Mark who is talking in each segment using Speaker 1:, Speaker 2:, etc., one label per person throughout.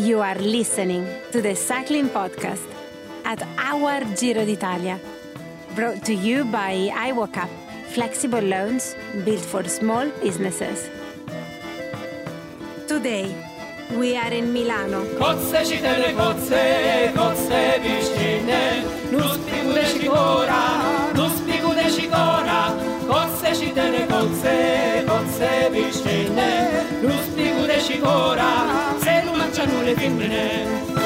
Speaker 1: You are listening to the Cycling Podcast at our Giro d'Italia, brought to you by iWalkUp, flexible loans built for small businesses. Today, we are in Milano.
Speaker 2: Kotze čitene kotze višćine, nus pigude šikora, kotze čitene kotze višćine, nus pigude šikora, celu mančanu le fimbine.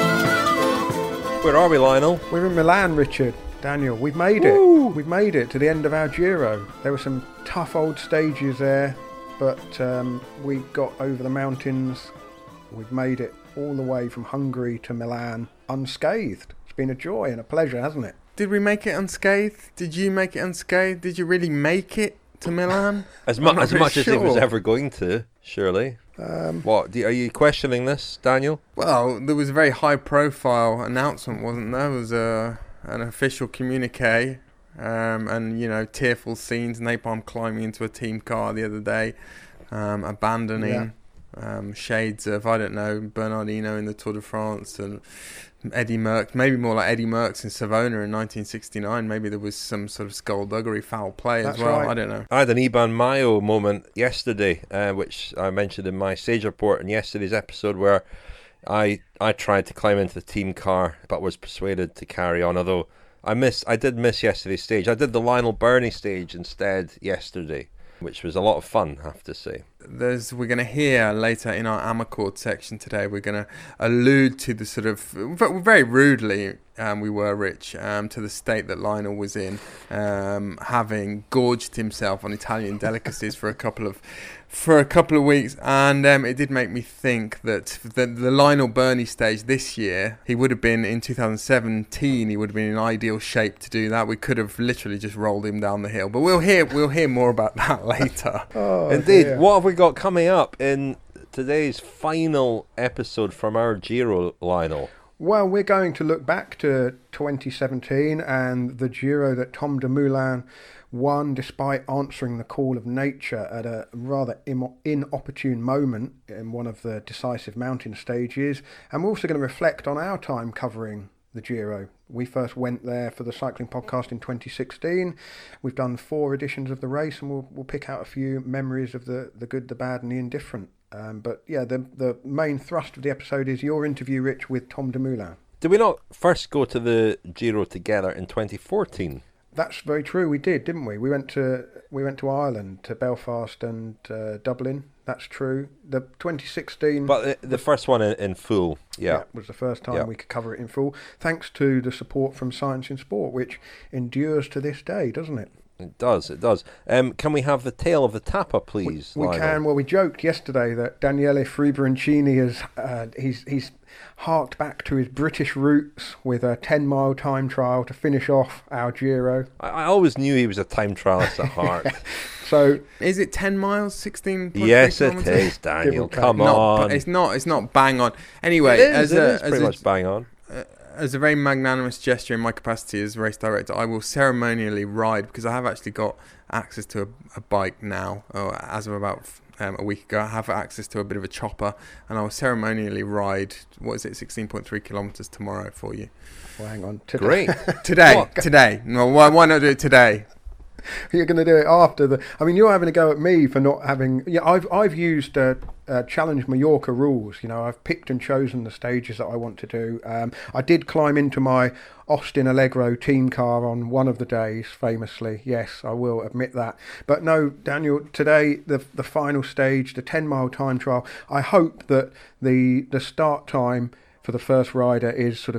Speaker 3: Where are we, Lionel?
Speaker 4: We're in Milan, Richard. Daniel, we've made it.
Speaker 3: Woo!
Speaker 4: We've made it to the end of our Giro. There were some tough old stages there, but we got over the mountains. We've made it all the way from Hungary to Milan unscathed. It's been a joy and a pleasure, hasn't it?
Speaker 5: Did we make it unscathed? Did you make it unscathed? Did you really make it to Milan?
Speaker 3: As much as it was ever going to, surely. Are you questioning this, Daniel?
Speaker 5: Well, there was a very high-profile announcement, wasn't there? There was an official communique, and tearful scenes. Napalm climbing into a team car the other day, abandoning shades of Bernardino in the Tour de France and Eddie Merckx, maybe more like Eddie Merckx in Savona in 1969. Maybe there was some sort of skullduggery, foul play as well. Right. I don't know.
Speaker 3: I had an Iban Mayo moment yesterday, which I mentioned in my Sage Report in yesterday's episode, where I tried to climb into the team car but was persuaded to carry on, although I did miss yesterday's stage. I did the Lionel Birnie stage instead yesterday, which was a lot of fun, I have to say.
Speaker 5: We're going to hear later in our Amarcord section today, we're going to allude to the sort of, very rudely, we were, Rich, to the state that Lionel was in, having gorged himself on Italian delicacies for a couple of weeks, and it did make me think that the Lionel Birnie stage this year, he would have been in 2017. He would have been in ideal shape to do that. We could have literally just rolled him down the hill, but we'll hear more about that later.
Speaker 4: Oh,
Speaker 3: indeed.
Speaker 4: dear.
Speaker 3: What have we got coming up in today's final episode from our Giro, Lionel?
Speaker 4: Well, we're going to look back to 2017 and the Giro that Tom Dumoulin won despite answering the call of nature at a rather inopportune moment in one of the decisive mountain stages. And we're also going to reflect on our time covering the Giro. We first went there for the Cycling Podcast in 2016. We've done 4 editions of the race, and we'll pick out a few memories of the good, the bad and the indifferent. But yeah, the main thrust of the episode is your interview, Rich, with Tom Dumoulin.
Speaker 3: Did we not first go to the Giro together in 2014?
Speaker 4: That's very true. We did, didn't we? We went to Ireland, to Belfast and Dublin. That's true. The 2016...
Speaker 3: But the first one in full, yeah.
Speaker 4: Was the first time we could cover it in full, thanks to the support from Science in Sport, which endures to this day, doesn't it?
Speaker 3: It does. Can we have the tale of the tapper, please?
Speaker 4: We can. Well, we joked yesterday that Daniele Friberoncini he's harked back to his British roots with a 10-mile time trial to finish off our Giro.
Speaker 3: I always knew he was a time trialist at heart.
Speaker 4: So
Speaker 5: is it 10 miles, 16?
Speaker 3: Yes, it is, Daniel. Come on.
Speaker 5: It's not bang on. Anyway,
Speaker 3: it is pretty much bang on.
Speaker 5: As a very magnanimous gesture in my capacity as race director, I will ceremonially ride, because I have actually got access to a bike now, or as of about a week ago. I have access to a bit of a chopper, and I will ceremonially ride, 16.3 kilometres tomorrow for you.
Speaker 4: Well, hang on.
Speaker 3: Great.
Speaker 5: Today. No, why not do it today?
Speaker 4: You're going to do it after you're having a go at me for not having... Yeah, I've used Challenge Mallorca rules. I've picked and chosen the stages that I want to do. I did climb into my Austin Allegro team car on one of the days, famously. Yes, I will admit that. But no, Daniel, today, the final stage, the 10-mile time trial, I hope that the start time for the first rider is sort of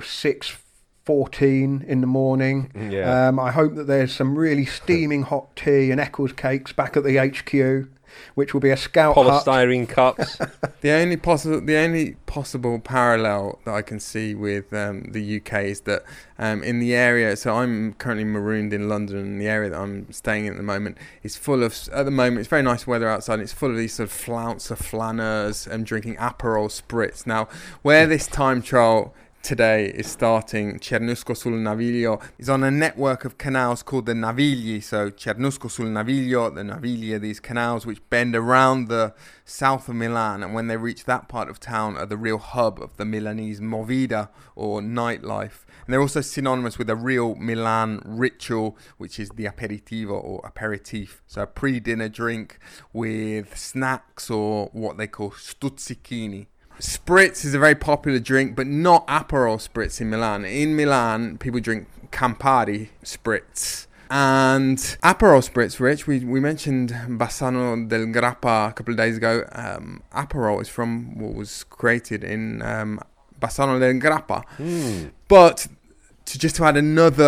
Speaker 4: 6:14 in the morning.
Speaker 3: Yeah.
Speaker 4: I hope that there's some really steaming hot tea and Eccles cakes back at the HQ, which will be a scout
Speaker 3: polystyrene cups.
Speaker 5: The only possible parallel that I can see with the UK is that in the area, so I'm currently marooned in London, and the area that I'm staying in at the moment is full of, at the moment, it's very nice weather outside, and it's full of these sort of flouncer flâneurs and drinking Aperol Spritz. Now, where this time trial today is starting. Cernusco sul Naviglio is on a network of canals called the Navigli. So Cernusco sul Naviglio, the Navigli are these canals which bend around the south of Milan, and when they reach that part of town are the real hub of the Milanese movida or nightlife. And they're also synonymous with a real Milan ritual, which is the aperitivo or aperitif. So a pre-dinner drink with snacks or what they call stuzzichini. Spritz is a very popular drink, but not Aperol Spritz in Milan. In Milan, people drink Campari Spritz. And Aperol Spritz, Rich, we mentioned Bassano del Grappa a couple of days ago. Aperol is from what was created in Bassano del Grappa. But to add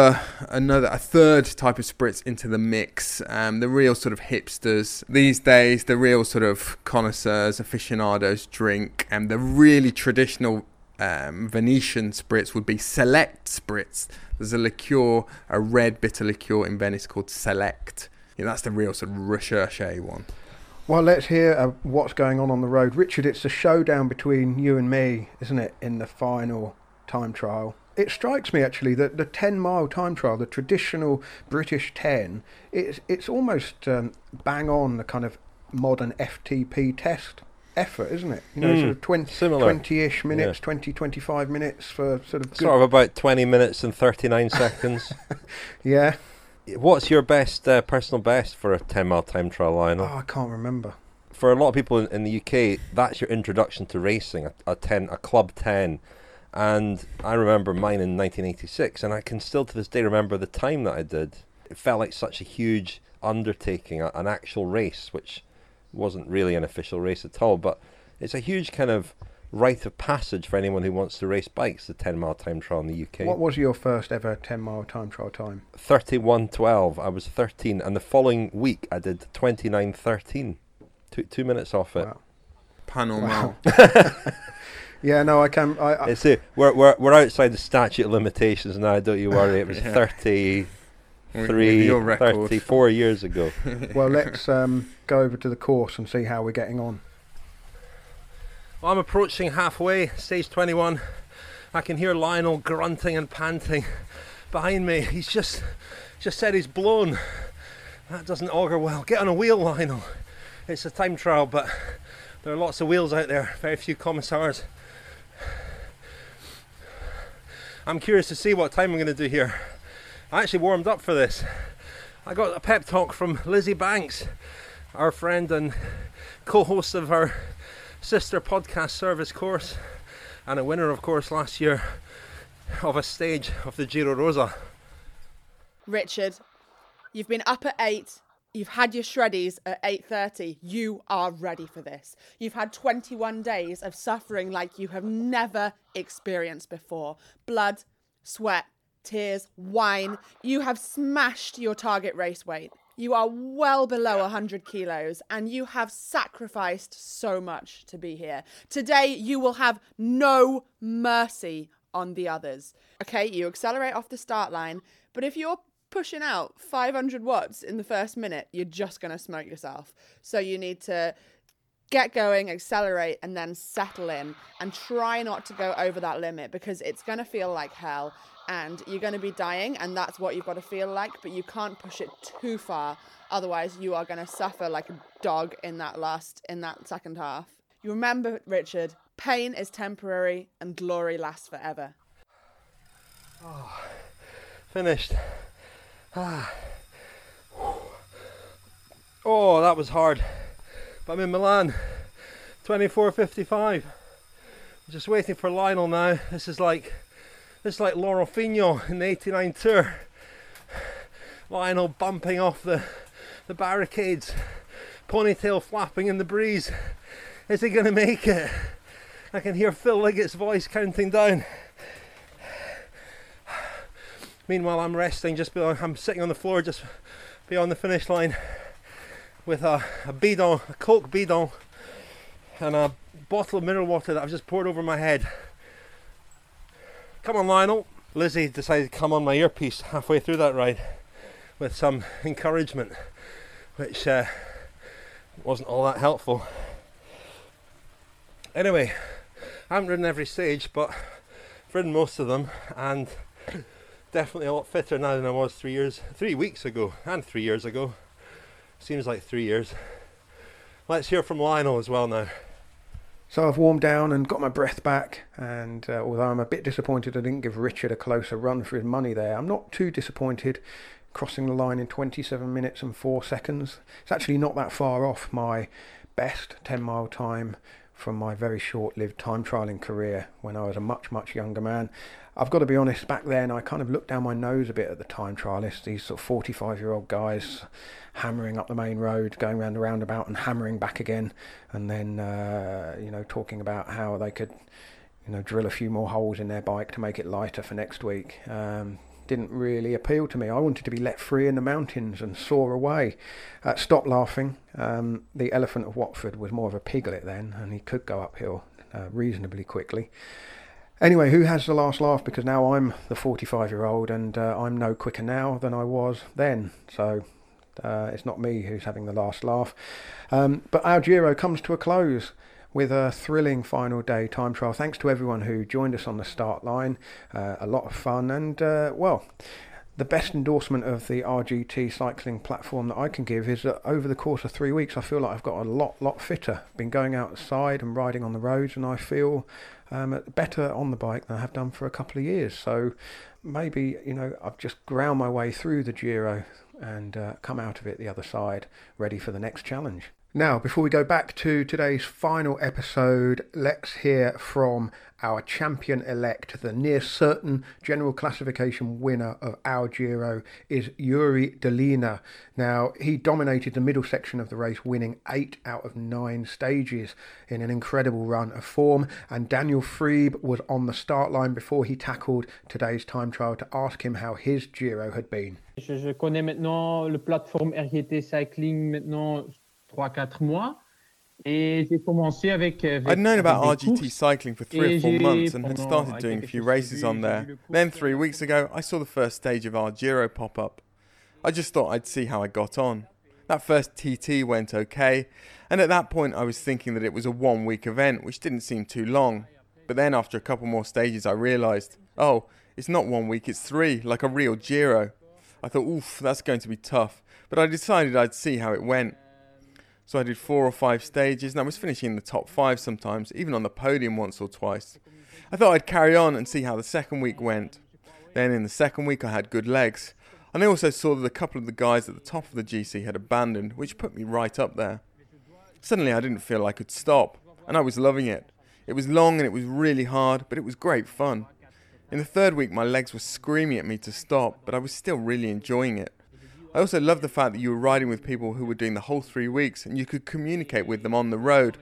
Speaker 5: a third type of spritz into the mix, the real sort of hipsters these days, the real sort of connoisseurs, aficionados drink, and the really traditional Venetian spritz would be Select Spritz. There's a liqueur, a red bitter liqueur in Venice called Select. Yeah, that's the real sort of recherche one.
Speaker 4: Well, let's hear what's going on the road. Richard, it's a showdown between you and me, isn't it, in the final time trial? It strikes me, actually, that the 10-mile time trial, the traditional British 10, it's almost bang on the kind of modern FTP test effort, isn't it? You know, sort of 20-ish minutes, 25 minutes for sort of...
Speaker 3: Sort of about 20 minutes and 39 seconds.
Speaker 4: Yeah.
Speaker 3: What's your best personal best for a 10-mile time trial, Lionel?
Speaker 4: Oh, I can't remember.
Speaker 3: For a lot of people in the UK, that's your introduction to racing, a Club 10. And I remember mine in 1986, and I can still to this day remember the time that I did. It felt like such a huge undertaking, an actual race, which wasn't really an official race at all, but it's a huge kind of rite of passage for anyone who wants to race bikes, the 10-mile time trial in the UK. What
Speaker 4: was your first ever 10-mile time trial time?
Speaker 3: 31:12. I was 13, and the following week I did 29:13. 2 minutes off it.
Speaker 4: Wow.
Speaker 5: Panorama.
Speaker 4: Yeah, no, I can.
Speaker 3: We're outside the statute of limitations now. Don't you worry. It was 34 years ago.
Speaker 4: Well, let's go over to the course and see how we're getting on.
Speaker 3: Well, I'm approaching halfway, stage 21. I can hear Lionel grunting and panting behind me. He's just said he's blown. That doesn't augur well. Get on a wheel, Lionel. It's a time trial, but there are lots of wheels out there. Very few commissars. I'm curious to see what time I'm going to do here. I actually warmed up for this. I got a pep talk from Lizzie Banks, our friend and co-host of our sister podcast Service Course, and a winner, of course, last year of a stage of the Giro Rosa.
Speaker 6: Richard, you've been up at 8. You've had your shreddies at 8:30. You are ready for this. You've had 21 days of suffering like you have never experienced before. Blood, sweat, tears, wine. You have smashed your target race weight. You are well below 100 kilos and you have sacrificed so much to be here. Today, you will have no mercy on the others. Okay, you accelerate off the start line, but if you're pushing out 500 watts in the first minute, you're just going to smoke yourself. So you need to get going, accelerate, and then settle in and try not to go over that limit because it's going to feel like hell and you're going to be dying, and that's what you've got to feel like, but you can't push it too far. Otherwise, you are going to suffer like a dog in that second half. You remember, Richard, pain is temporary and glory lasts forever.
Speaker 3: Oh, finished. Oh, that was hard. But I'm in Milan, 24:55. I'm just waiting for Lionel now. This is like Laurent Fignon in the '89 Tour. Lionel bumping off the barricades, ponytail flapping in the breeze. Is he going to make it? I can hear Phil Liggett's voice counting down. Meanwhile, I'm resting I'm sitting on the floor just beyond the finish line with a Coke bidon, and a bottle of mineral water that I've just poured over my head. Come on, Lionel. Lizzie decided to come on my earpiece halfway through that ride with some encouragement, which wasn't all that helpful. Anyway, I haven't ridden every stage, but ridden most of them, and definitely a lot fitter now than I was 3 weeks ago, and 3 years ago. Seems like 3 years. Let's hear from Lionel as well now.
Speaker 4: So I've warmed down and got my breath back, and although I'm a bit disappointed I didn't give Richard a closer run for his money there, I'm not too disappointed crossing the line in 27 minutes and 4 seconds. It's actually not that far off my best 10-mile time from my very short-lived time trialling career when I was a much, much younger man. I've got to be honest, back then I kind of looked down my nose a bit at the time trialists, these sort of 45-year-old guys hammering up the main road, going round the roundabout and hammering back again, and then, talking about how they could, drill a few more holes in their bike to make it lighter for next week. Didn't really appeal to me. I wanted to be let free in the mountains and soar away. Stop laughing. The Elephant of Watford was more of a piglet then, and he could go uphill reasonably quickly. Anyway, who has the last laugh? Because now I'm the 45-year-old and I'm no quicker now than I was then. So it's not me who's having the last laugh. But our Giro comes to a close with a thrilling final day time trial. Thanks to everyone who joined us on the start line. A lot of fun and, the best endorsement of the RGT cycling platform that I can give is that over the course of 3 weeks I feel like I've got a lot fitter. Been going outside and riding on the roads, and I feel better on the bike than I have done for a couple of years. So maybe, I've just ground my way through the Giro and come out of it the other side ready for the next challenge. Now, before we go back to today's final episode, let's hear from our champion-elect. The near-certain general classification winner of our Giro is Juri Dolina. Now, he dominated the middle section of the race, winning 8 out of 9 stages in an incredible run of form. And Daniel Friebe was on the start line before he tackled today's time trial to ask him how his Giro had been.
Speaker 7: Je connais maintenant le plateforme RGT Cycling maintenant 3-4 mois. Et j'ai commencé avec
Speaker 5: I'd known about RGT cycling for 3 or 4 months and had started doing a few races on there. Then 3 weeks ago, I saw the first stage of our Giro pop up. I just thought I'd see how I got on. That first TT went okay, and at that point I was thinking that it was a 1-week event, which didn't seem too long. But then after a couple more stages I realised, oh, it's not 1 week, it's 3, like a real Giro. I thought, oof, that's going to be tough, but I decided I'd see how it went. So I did 4 or 5 stages, and I was finishing in the top 5 sometimes, even on the podium once or twice. I thought I'd carry on and see how the second week went. Then in the second week I had good legs, and I also saw that a couple of the guys at the top of the GC had abandoned, which put me right up there. Suddenly I didn't feel I could stop, and I was loving it. It was long and it was really hard, but it was great fun. In the third week my legs were screaming at me to stop, but I was still really enjoying it. I also loved the fact that you were riding with people who were doing the whole 3 weeks and you could communicate with them on the road.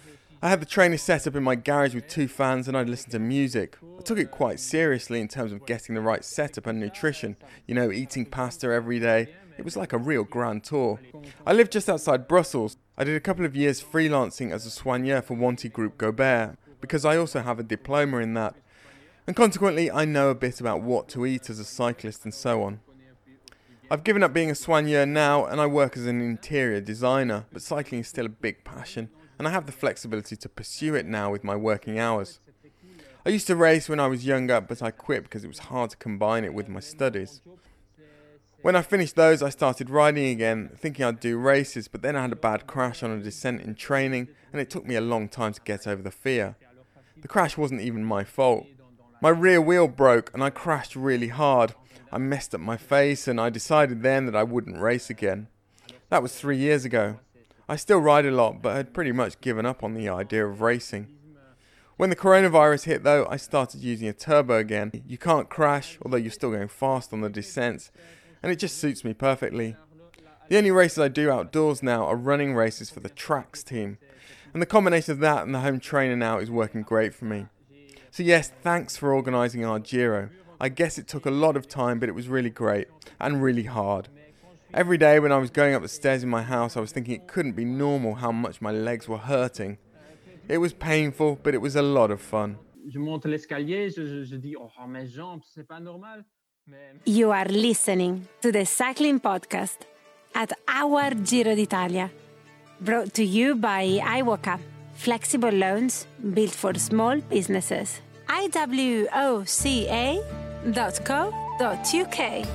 Speaker 5: I had the trainer set up in my garage with 2 fans and I'd listen to music. I took it quite seriously in terms of getting the right setup and nutrition, eating pasta every day. It was like a real grand tour. I lived just outside Brussels. I did a couple of years freelancing as a soigneur for Wanty Group Gobert because I also have a diploma in that. And consequently I know a bit about what to eat as a cyclist and so on. I've given up being a soigneur now and I work as an interior designer, but cycling is still a big passion and I have the flexibility to pursue it now with my working hours. I used to race when I was younger, but I quit because it was hard to combine it with my studies. When I finished those, I started riding again, thinking I'd do races, but then I had a bad crash on a descent in training and it took me a long time to get over the fear. The crash wasn't even my fault. My rear wheel broke and I crashed really hard. I messed up my face and I decided then that I wouldn't race again. That was 3 years ago. I still ride a lot, but had pretty much given up on the idea of racing. When the coronavirus hit though, I started using a turbo again. You can't crash, although you're still going fast on the descents, and it just suits me perfectly. The only races I do outdoors now are running races for the Tracks team, and the combination of that and the home trainer now is working great for me. So yes, thanks for organising our Giro. I guess it took a lot of time, but it was really great and really hard. Every day when I was going up the stairs in my house, I was thinking it couldn't be normal how much my legs were hurting. It was painful, but it was a lot of fun.
Speaker 1: You are listening to the Cycling Podcast at Our Giro d'Italia, brought to you by iWalkup, flexible loans built for small businesses. iwoca.co.uk.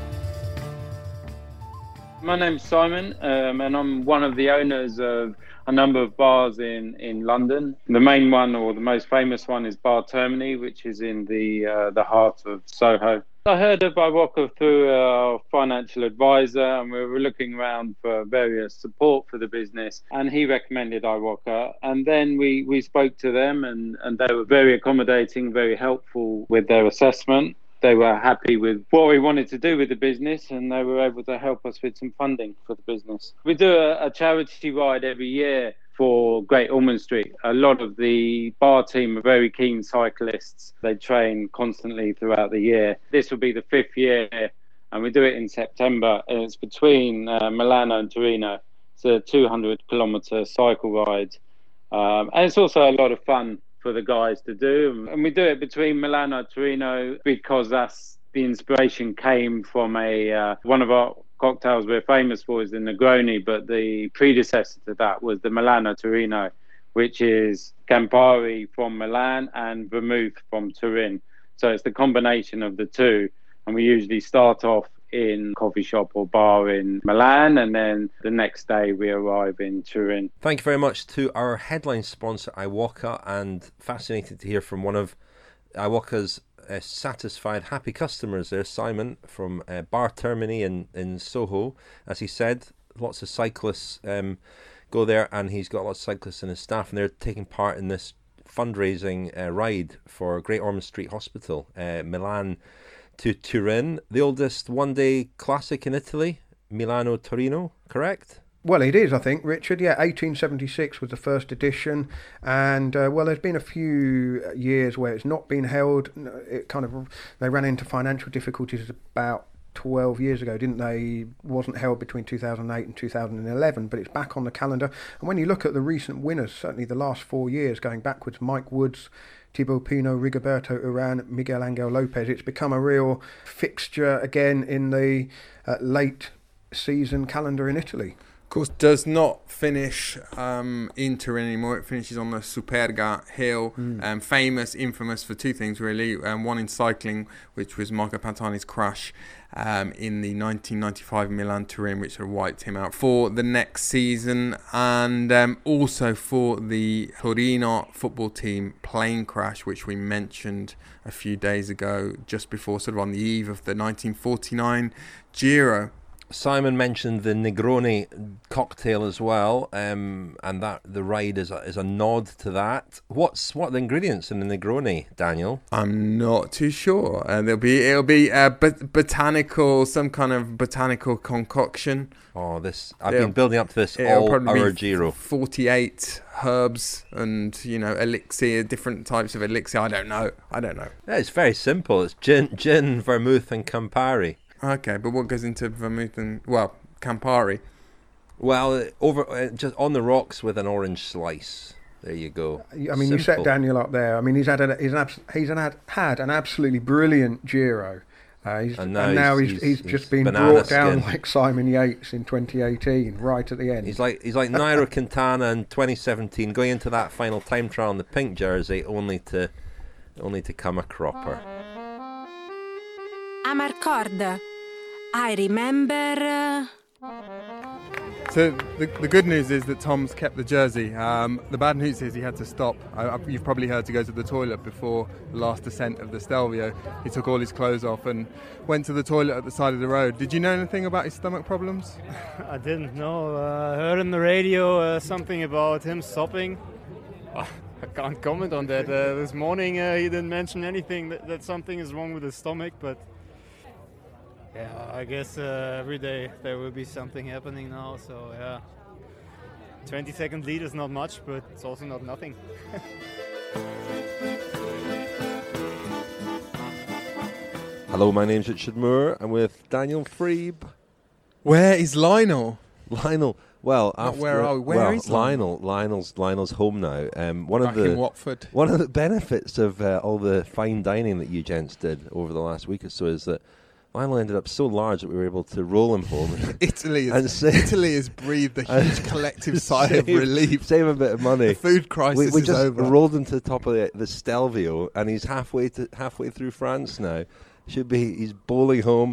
Speaker 8: My name's Simon, and I'm one of the owners of a number of bars in London. The main one, or the most famous one, is Bar Termini, which is in the heart of Soho. I heard of Iwoca through our financial advisor, and we were looking around for various support for the business, and he recommended Iwoca. And then we spoke to them, and they were very accommodating, very helpful with their assessment. They were happy with what we wanted to do with the business, and they were able to help us with some funding for the business. We do a charity ride every year for Great Ormond Street. A lot of the bar team are very keen cyclists. They train constantly throughout the year. This will be the 5th year, and we do it in September, and it's between Milano and Torino. It's a 200-kilometre cycle ride, and it's also a lot of fun for the guys to do. And we do it between Milano and Torino because that's the inspiration came from one of our cocktails we're famous for is the Negroni, but the predecessor to that was the Milano Torino, which is Campari from Milan and Vermouth from Turin. So it's the combination of the two, and we usually start off in coffee shop or bar in Milan, and then the next day we arrive in Turin.
Speaker 3: Thank you very much to our headline sponsor, Iwoca, and fascinated to hear from one of Iwoca's satisfied, happy customers there, Simon from Bar Termini in Soho. As he said, lots of cyclists go there, and he's got lots of cyclists in his staff, and they're taking part in this fundraising ride for Great Ormond Street Hospital, Milan to Turin, the oldest one-day classic in Italy, Milano-Torino, correct?
Speaker 4: Well, it is, I think, Richard. Yeah, 1876 was the first edition, and there's been a few years where it's not been held. They ran into financial difficulties about 12 years ago, didn't they? Wasn't held between 2008 and 2011, but it's back on the calendar. And when you look at the recent winners, certainly the last 4 years, going backwards, Mike Woods, Thibaut Pinot, Rigoberto Urán, Miguel Angel Lopez, it's become a real fixture again in the late season calendar in Italy.
Speaker 5: Of course, does not finish in Turin anymore. It finishes on the Superga hill, infamous for two things really. One in cycling, which was Marco Pantani's crash in the 1995 Milan-Turin, which sort of wiped him out for the next season, and also for the Torino football team plane crash, which we mentioned a few days ago, just before, sort of on the eve of the 1949 Giro.
Speaker 3: Simon mentioned the Negroni cocktail as well, and that the ride is a nod to that. What are the ingredients in the Negroni, Daniel?
Speaker 5: I'm not too sure. It'll be botanical, some kind of botanical concoction.
Speaker 3: Oh, I've been building up to this all our Giro.
Speaker 5: 48 herbs and elixir, different types of elixir. I don't know. Yeah,
Speaker 3: it's very simple. It's gin, vermouth, and Campari.
Speaker 5: Okay, but what goes into vermouth and, Campari?
Speaker 3: Well, just on the rocks with an orange slice. There you go.
Speaker 4: I mean, simple. You set Daniel up there. I mean, he's had an absolutely brilliant Giro. Now he's just been brought down like Simon Yates in 2018, right at the end.
Speaker 3: He's like Nairo Quintana in 2017, going into that final time trial in the pink jersey, only to come a cropper.
Speaker 1: Amarcord. I remember.
Speaker 5: So the good news is that Tom's kept the jersey. The bad news is he had to stop. You've probably heard, to go to the toilet before the last descent of the Stelvio. He took all his clothes off and went to the toilet at the side of the road. Did you know anything about his stomach problems?
Speaker 9: I didn't know. I heard on the radio something about him stopping. I can't comment on that. This morning he didn't mention anything that something is wrong with his stomach, but yeah, I guess every day there will be something happening now, so yeah. 20-second lead is not much, but it's also not nothing.
Speaker 3: Hello, my name's Richard Moore. I'm with Daniel Freeb.
Speaker 5: Where is Lionel?
Speaker 3: Well,
Speaker 5: where is
Speaker 3: Lionel? Lionel's home now.
Speaker 5: Back in Watford.
Speaker 3: One of the benefits of all the fine dining that you gents did over the last week or so is that Lionel ended up so large that we were able to roll him home.
Speaker 5: Italy has breathed a huge collective sigh of relief.
Speaker 3: Save a bit of money.
Speaker 5: The food crisis
Speaker 3: we
Speaker 5: is
Speaker 3: just
Speaker 5: over.
Speaker 3: rolled him to the top of the Stelvio, and he's halfway through France now. He's bowling home.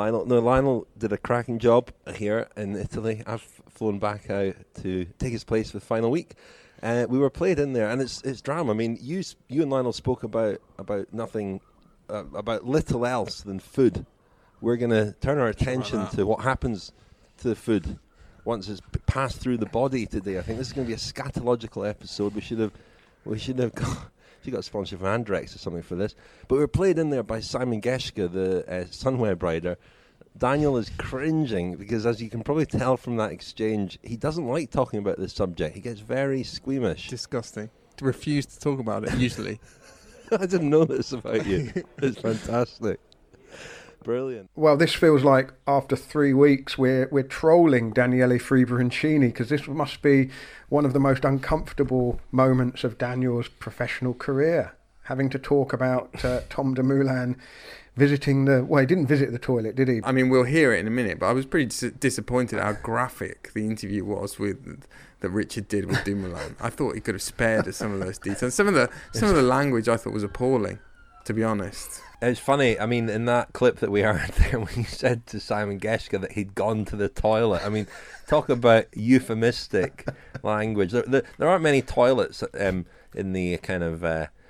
Speaker 3: Lionel did a cracking job here in Italy. I've flown back out to take his place for the final week. We were played in there, and it's drama. I mean, you and Lionel spoke about nothing, about little else than food. We're going to turn our attention to what happens to the food once it's passed through the body today. I think this is going to be a scatological episode. We should have got a sponsor from Andrex or something for this. But we were played in there by Simon Geschke, the Sunweb rider. Daniel is cringing because, as you can probably tell from that exchange, he doesn't like talking about this subject. He gets very squeamish.
Speaker 5: Disgusting. To refuse to talk about it, usually.
Speaker 3: I didn't know this about you. It's fantastic. Brilliant.
Speaker 4: Well, this feels like after 3 weeks we're trolling Daniele Friberoncini, because this must be one of the most uncomfortable moments of Daniel's professional career, having to talk about Tom Dumoulin visiting he didn't visit the toilet, did he?
Speaker 5: I mean, we'll hear it in a minute, but I was pretty disappointed how graphic the interview was that Richard did with Dumoulin. I thought he could have spared us some of those details. Some of the language I thought was appalling, to be honest.
Speaker 3: It's funny, I mean, in that clip that we heard there, when he said to Simon Geschke that he'd gone to the toilet, I mean, talk about euphemistic language. There aren't many toilets in the kind of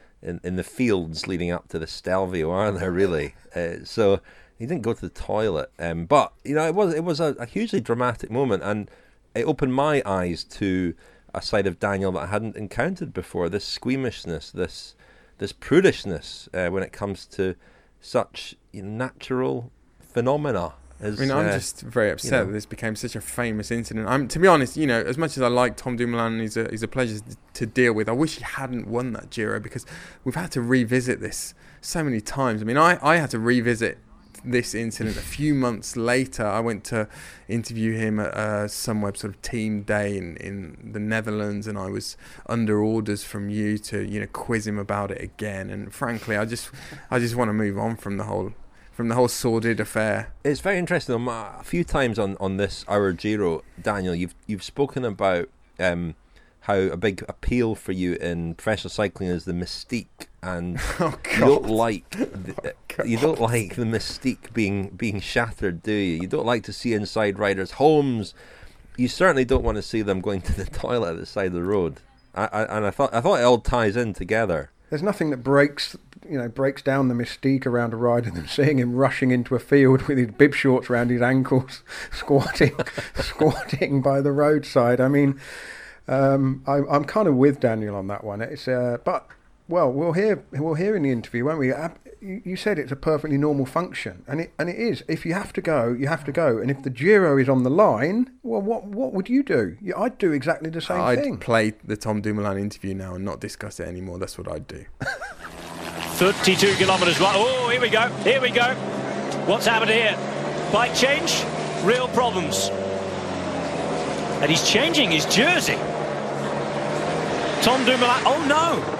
Speaker 3: in the fields leading up to the Stelvio, are there really? So he didn't go to the toilet, but you know, it was a hugely dramatic moment, and it opened my eyes to a side of Daniel that I hadn't encountered before. This squeamishness, this prudishness when it comes to such natural phenomena. I'm
Speaker 5: just very upset that this became such a famous incident. To be honest, as much as I like Tom Dumoulin, he's a pleasure to deal with. I wish he hadn't won that Giro, because we've had to revisit this so many times. I mean, I had to revisit this incident a few months later. I went to interview him at Sunweb sort of team day in the Netherlands, and I was under orders from you to quiz him about it again. And frankly, I just want to move on from the whole sordid affair.
Speaker 3: It's very interesting. A few times on this Our Giro, Daniel, you've spoken about how a big appeal for you in professional cycling is the mystique, and you don't like the mystique being shattered, do you? You don't like to see inside riders' homes. You certainly don't want to see them going to the toilet at the side of the road. I thought it all ties in together.
Speaker 4: There's nothing that breaks down the mystique around a rider than seeing him rushing into a field with his bib shorts around his ankles, squatting by the roadside. I mean, I'm kind of with Daniel on that one. It's we'll hear in the interview, won't we? You said it's a perfectly normal function, and it is. If you have to go, you have to go. And if the Giro is on the line, well, what would you do? I'd do exactly the same thing.
Speaker 5: I'd play the Tom Dumoulin interview now and not discuss it anymore. That's what I'd do.
Speaker 10: 32 kilometres. Oh, here we go. What's happened here? Bike change, real problems. And he's changing his jersey. Tom Dumoulin. Oh, no.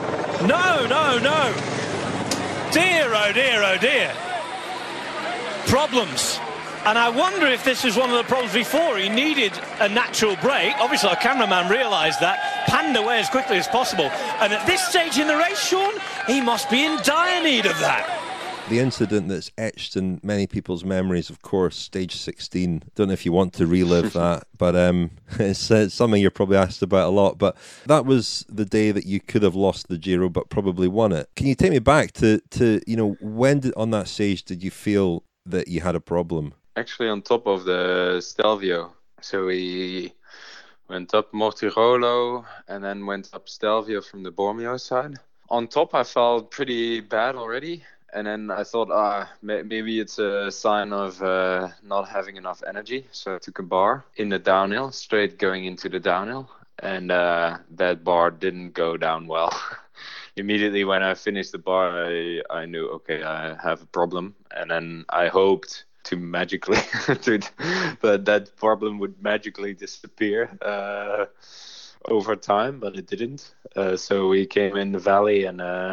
Speaker 10: Dear, oh dear. Problems. And I wonder if this was one of the problems before. He needed a natural break. Obviously, our cameraman realised that, panned away as quickly as possible. And at this stage in the race, Sean, he must be in dire need of that.
Speaker 3: The incident that's etched in many people's memories, of course, stage 16. Don't know if you want to relive that, but it's something you're probably asked about a lot. But that was the day that you could have lost the Giro, but probably won it. Can you take me back to when on that stage did you feel that you had a problem?
Speaker 11: Actually, on top of the Stelvio. So we went up Mortirolo and then went up Stelvio from the Bormio side. On top, I felt pretty bad already. And then I thought, maybe it's a sign of not having enough energy. So I took a bar in the downhill, straight going into the downhill. And that bar didn't go down well. Immediately when I finished the bar, I knew, okay, I have a problem. And then I hoped to magically, that problem would magically disappear over time, but it didn't. So we came in the valley and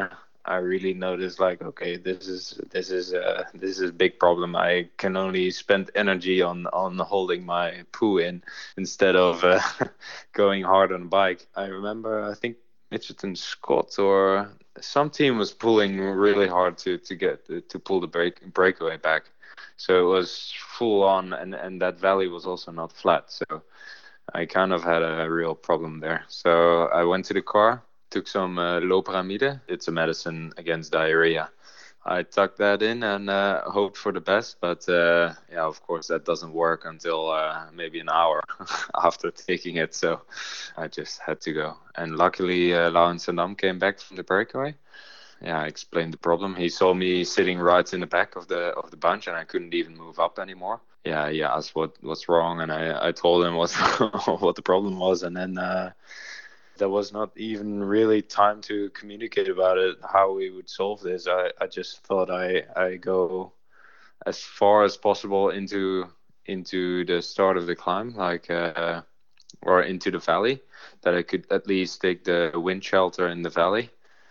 Speaker 11: I really noticed like, okay, this is a big problem. I can only spend energy on holding my poo in instead of going hard on a bike. I remember, I think Mitchelton Scott or some team was pulling really hard to pull the breakaway back. So it was full on, and that valley was also not flat. So I kind of had a real problem there. So I went to the car, took some Loperamide. It's a medicine against diarrhea. I tucked that in and hoped for the best. But of course, that doesn't work until maybe an hour after taking it. So I just had to go. And luckily, Laurens Sandam came back from the breakaway. Yeah, I explained the problem. He saw me sitting right in the back of the bunch, and I couldn't even move up anymore. Yeah, he asked what's wrong, and I told him what the problem was, and then there was not even really time to communicate about it, how we would solve this. I just thought I go as far as possible into the start of the climb, or into the valley, that I could at least take the wind shelter in the valley.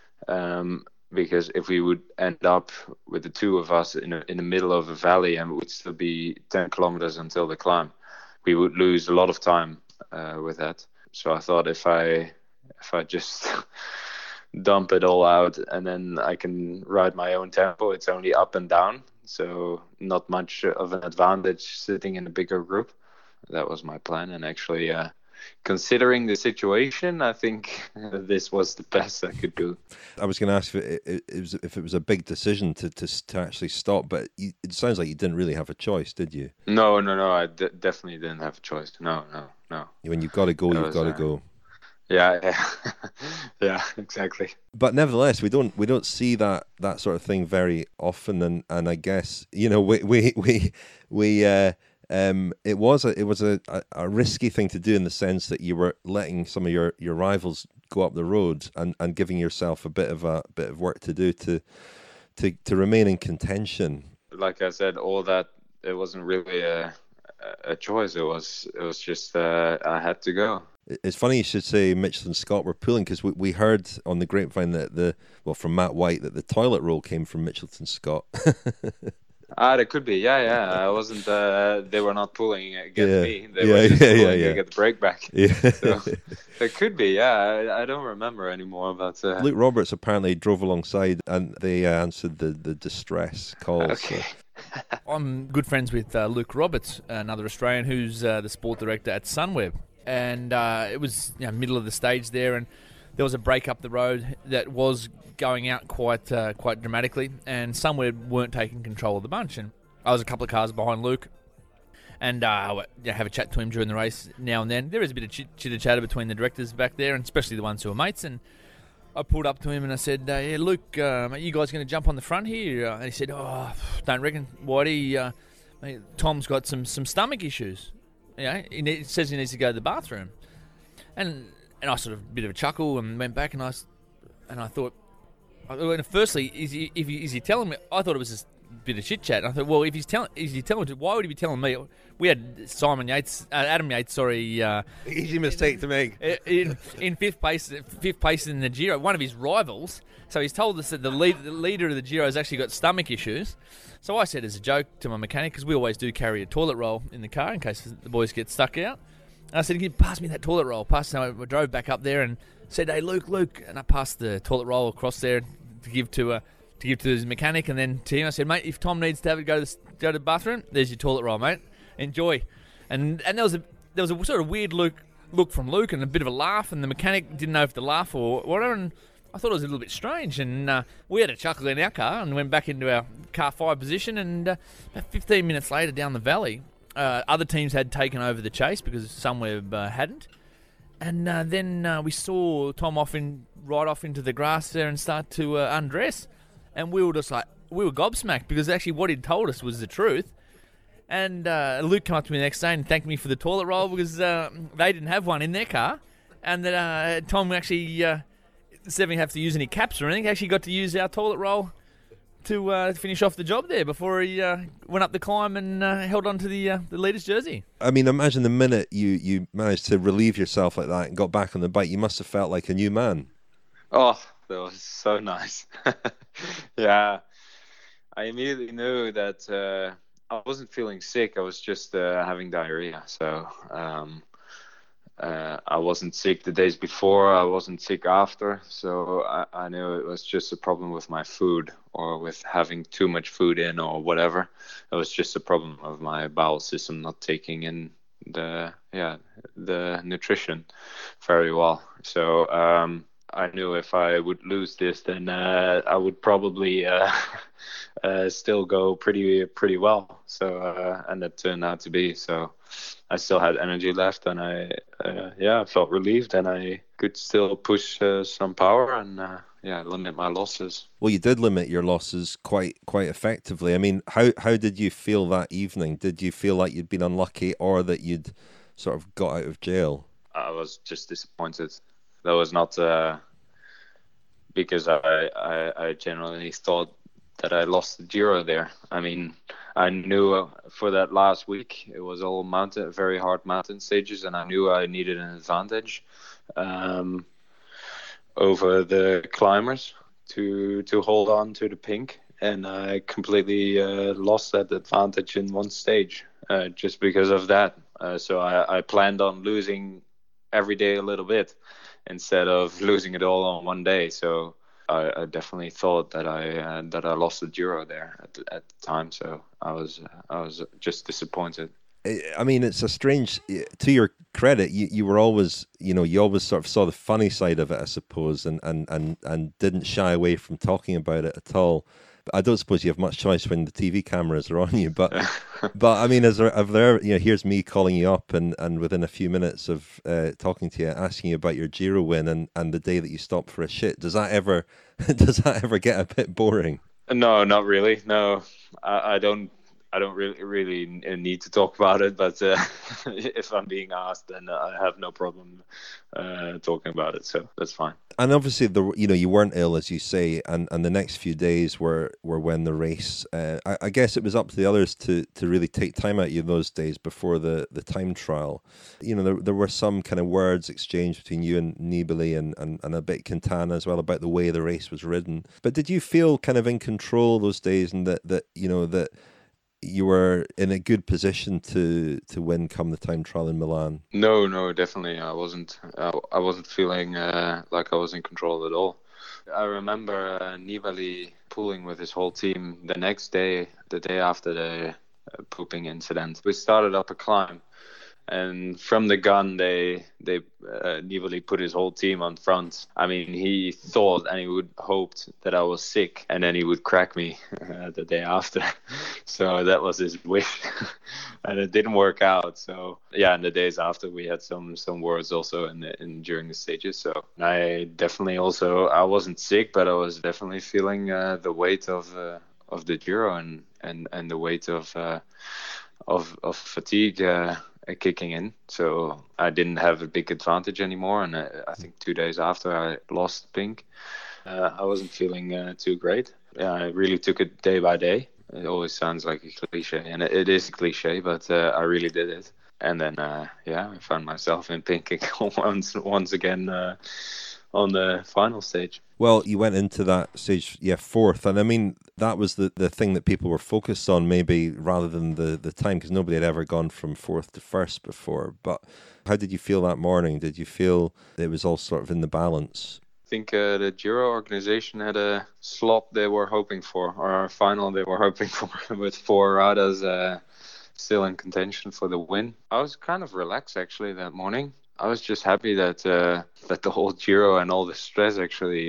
Speaker 11: Because if we would end up with the two of us in the middle of a valley and it would still be 10 kilometers until the climb, we would lose a lot of time with that. So I thought if I just dump it all out and then I can ride my own tempo, it's only up and down, so not much of an advantage sitting in a bigger group. That was my plan, and actually considering the situation, I think this was the best I could do.
Speaker 3: I was going to ask if it was a big decision to actually stop, but it sounds like you didn't really have a choice, did you?
Speaker 11: No, I definitely didn't have a choice. No.
Speaker 3: When you've got to go, you've got to go.
Speaker 11: Yeah, yeah, exactly.
Speaker 3: But nevertheless, we don't see that sort of thing very often, and I guess it was a risky thing to do in the sense that you were letting some of your rivals go up the road and giving yourself a bit of work to do to remain in contention.
Speaker 11: Like I said, all that, it wasn't really a choice. It was just I had to go.
Speaker 3: It's funny you should say Mitchelton Scott were pulling, because we heard on the grapevine that from Matt White that the toilet roll came from Mitchelton Scott.
Speaker 11: That could be, yeah. I wasn't. They were not pulling against me. They were just pulling to get the break back. Yeah. So it could be, yeah. I don't remember anymore. But
Speaker 3: Luke Roberts apparently drove alongside, and they answered the distress calls.
Speaker 11: Okay.
Speaker 12: So. I'm good friends with Luke Roberts, another Australian who's the sport director at Sunweb, and it was middle of the stage there, and there was a break up the road that was going out quite dramatically, and Sunweb weren't taking control of the bunch, and I was a couple of cars behind Luke, and have a chat to him during the race now and then. There is a bit of chitter-chatter between the directors back there, and especially the ones who are mates, and I pulled up to him and I said, "Yeah, Luke, are you guys going to jump on the front here?" And he said, "Oh, don't reckon, Whitey. Tom's got some stomach issues. He says he needs to go to the bathroom." And I sort of a bit of a chuckle and went back, and I thought, firstly, is he telling me? I thought it was just a bit of chit chat. I thought, well, if he's telling, why would he be telling me? We had Adam Yates,
Speaker 3: easy mistake to make
Speaker 12: in fifth place in the Giro, one of his rivals. So he's told us that the leader of the Giro has actually got stomach issues. So I said as a joke to my mechanic, because we always do carry a toilet roll in the car in case the boys get stuck out. And I said, "Can you pass me that toilet roll?" So I drove back up there and said, "Hey, Luke," and I passed the toilet roll across there to give to his mechanic, and then to him I said, "Mate, if Tom needs to have it go to the bathroom, there's your toilet roll, mate. Enjoy." And there was a sort of weird look from Luke and a bit of a laugh, and the mechanic didn't know if to laugh or whatever, and I thought it was a little bit strange, and we had a chuckle in our car and went back into our car 5 position, and about 15 minutes later down the valley, other teams had taken over the chase because Sunweb hadn't. And then we saw Tom right off into the grass there and start to undress. And we were just we were gobsmacked, because actually what he'd told us was the truth. And Luke came up to me the next day and thanked me for the toilet roll, because they didn't have one in their car. And that Tom actually, instead of having to use any caps or anything, actually got to use our toilet roll to finish off the job there before he went up the climb and held on to the leader's jersey.
Speaker 3: I mean, imagine the minute you managed to relieve yourself like that and got back on the bike, you must have felt like a new man.
Speaker 11: Oh, That was so nice. Yeah, I immediately knew that I wasn't feeling sick. I was just having diarrhea. So I wasn't sick the days before. I wasn't sick after. So I knew it was just a problem with my food, or with having too much food in, or whatever. It was just a problem of my bowel system not taking in the nutrition very well. So I knew if I would lose this, then I would probably still go pretty well. So and that turned out to be. So I still had energy left, and I felt relieved, and I could still push some power and limit my losses.
Speaker 3: Well, you did limit your losses quite effectively. I mean, how did you feel that evening? Did you feel like you'd been unlucky, or that you'd sort of got out of jail?
Speaker 11: I was just disappointed. That was not because I generally thought that I lost the Giro there. I mean, I knew for that last week it was all very hard mountain stages, and I knew I needed an advantage over the climbers to hold on to the pink, and I completely lost that advantage in one stage just because of that. So I planned on losing every day a little bit instead of losing it all on one day. So I definitely thought that I lost the Giro there at the time. So I was just disappointed.
Speaker 3: I mean, it's a strange. To your credit, you were always, you always sort of saw the funny side of it, I suppose, and didn't shy away from talking about it at all. I don't suppose you have much choice when the TV cameras are on you, but I mean, here's me calling you up, and within a few minutes of talking to you, asking you about your Giro win and the day that you stopped for a shit. Does that ever get a bit boring?
Speaker 11: No, not really. No, I don't really need to talk about it, but if I'm being asked, then I have no problem talking about it, so that's fine. And
Speaker 3: obviously, you weren't ill, as you say, and the next few days were when the race. I guess it was up to the others to really take time out of you those days before the time trial. There were some kind of words exchanged between you and Nibali and a bit Quintana as well about the way the race was ridden. But did you feel kind of in control those days, and that you were in a good position to win come the time trial in Milan?
Speaker 11: No, definitely. I wasn't feeling like I was in control at all. I remember Nibali pulling with his whole team the next day, the day after the pooping incident. We started up a climb, and from the gun, Nibali put his whole team on front. I mean, he thought and he would hoped that I was sick, and then he would crack me the day after. So that was his wish, and it didn't work out. So yeah, in the days after, we had some words also during the stages. So I definitely I wasn't sick, but I was definitely feeling the weight of the Giro and the weight of fatigue. Kicking in, so I didn't have a big advantage anymore, and I think 2 days after I lost pink, I wasn't feeling too great. I really took it day by day. It always sounds like a cliche, and it is a cliche, but I really did it. And then I found myself in pinking once again on the final stage.
Speaker 3: Well, you went into that stage, fourth, and I mean, that was the thing that people were focused on, maybe, rather than the time, because nobody had ever gone from fourth to first before. But how did you feel that morning? Did you feel it was all sort of in the balance?
Speaker 11: I think the Giro organization had a slot they were hoping for, or a final they were hoping for, with 4 Radas still in contention for the win. I was kind of relaxed, actually, that morning. I was just happy that the whole Giro and all the stress actually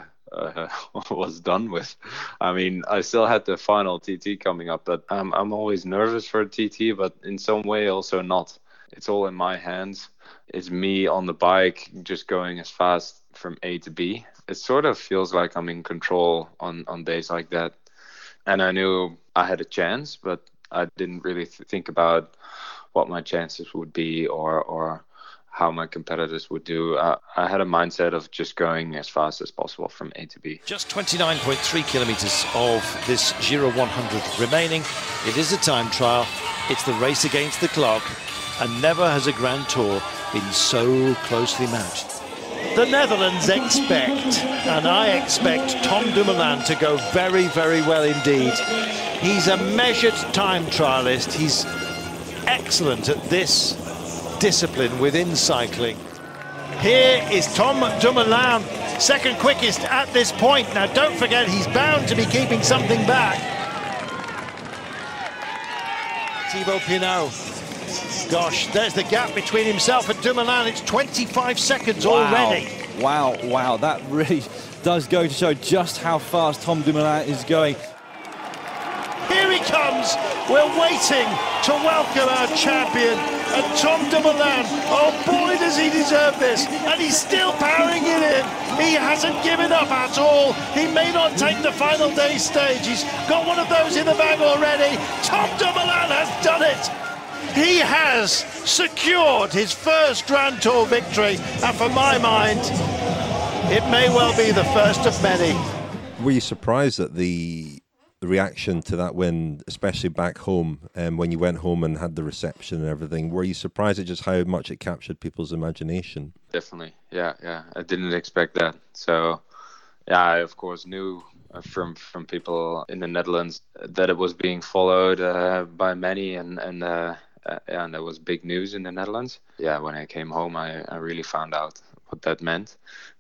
Speaker 11: was done with. I mean, I still had the final TT coming up, but I'm always nervous for a TT, but in some way also not. It's all in my hands. It's me on the bike just going as fast from A to B. It sort of feels like I'm in control on days like that. And I knew I had a chance, but I didn't really think about what my chances would be or how my competitors would do. I had a mindset of just going as fast as possible from A to B.
Speaker 10: Just 29.3 kilometres of this Giro 100 remaining. It is a time trial. It's the race against the clock, and never has a Grand Tour been so closely matched.
Speaker 13: the Netherlands expect, and I expect Tom Dumoulin to go very, very well indeed. He's a measured time trialist. He's excellent at this discipline within cycling. Here is Tom Dumoulin, second quickest at this point. Now don't forget, he's bound to be keeping something back. Thibaut Pinot. Gosh, there's the gap between himself and Dumoulin. It's 25 seconds already.
Speaker 14: Wow, that really does go to show just how fast Tom Dumoulin is going.
Speaker 13: Here he comes. We're waiting to welcome our champion. And Tom Dumoulin, oh boy, does he deserve this. And he's still powering it in. He hasn't given up at all. He may not take the final day stage. He's got one of those in the bag already. Tom Dumoulin has done it. He has secured his first Grand Tour victory. And for my mind, it may well be the first of many.
Speaker 3: Were you surprised at the reaction to that win, especially back home, when you went home and had the reception and everything? Were you surprised at just how much it captured people's imagination?
Speaker 11: Definitely, yeah. I didn't expect that. So, yeah, I of course knew from people in the Netherlands that it was being followed by many, and there was big news in the Netherlands. Yeah, when I came home, I really found out what that meant.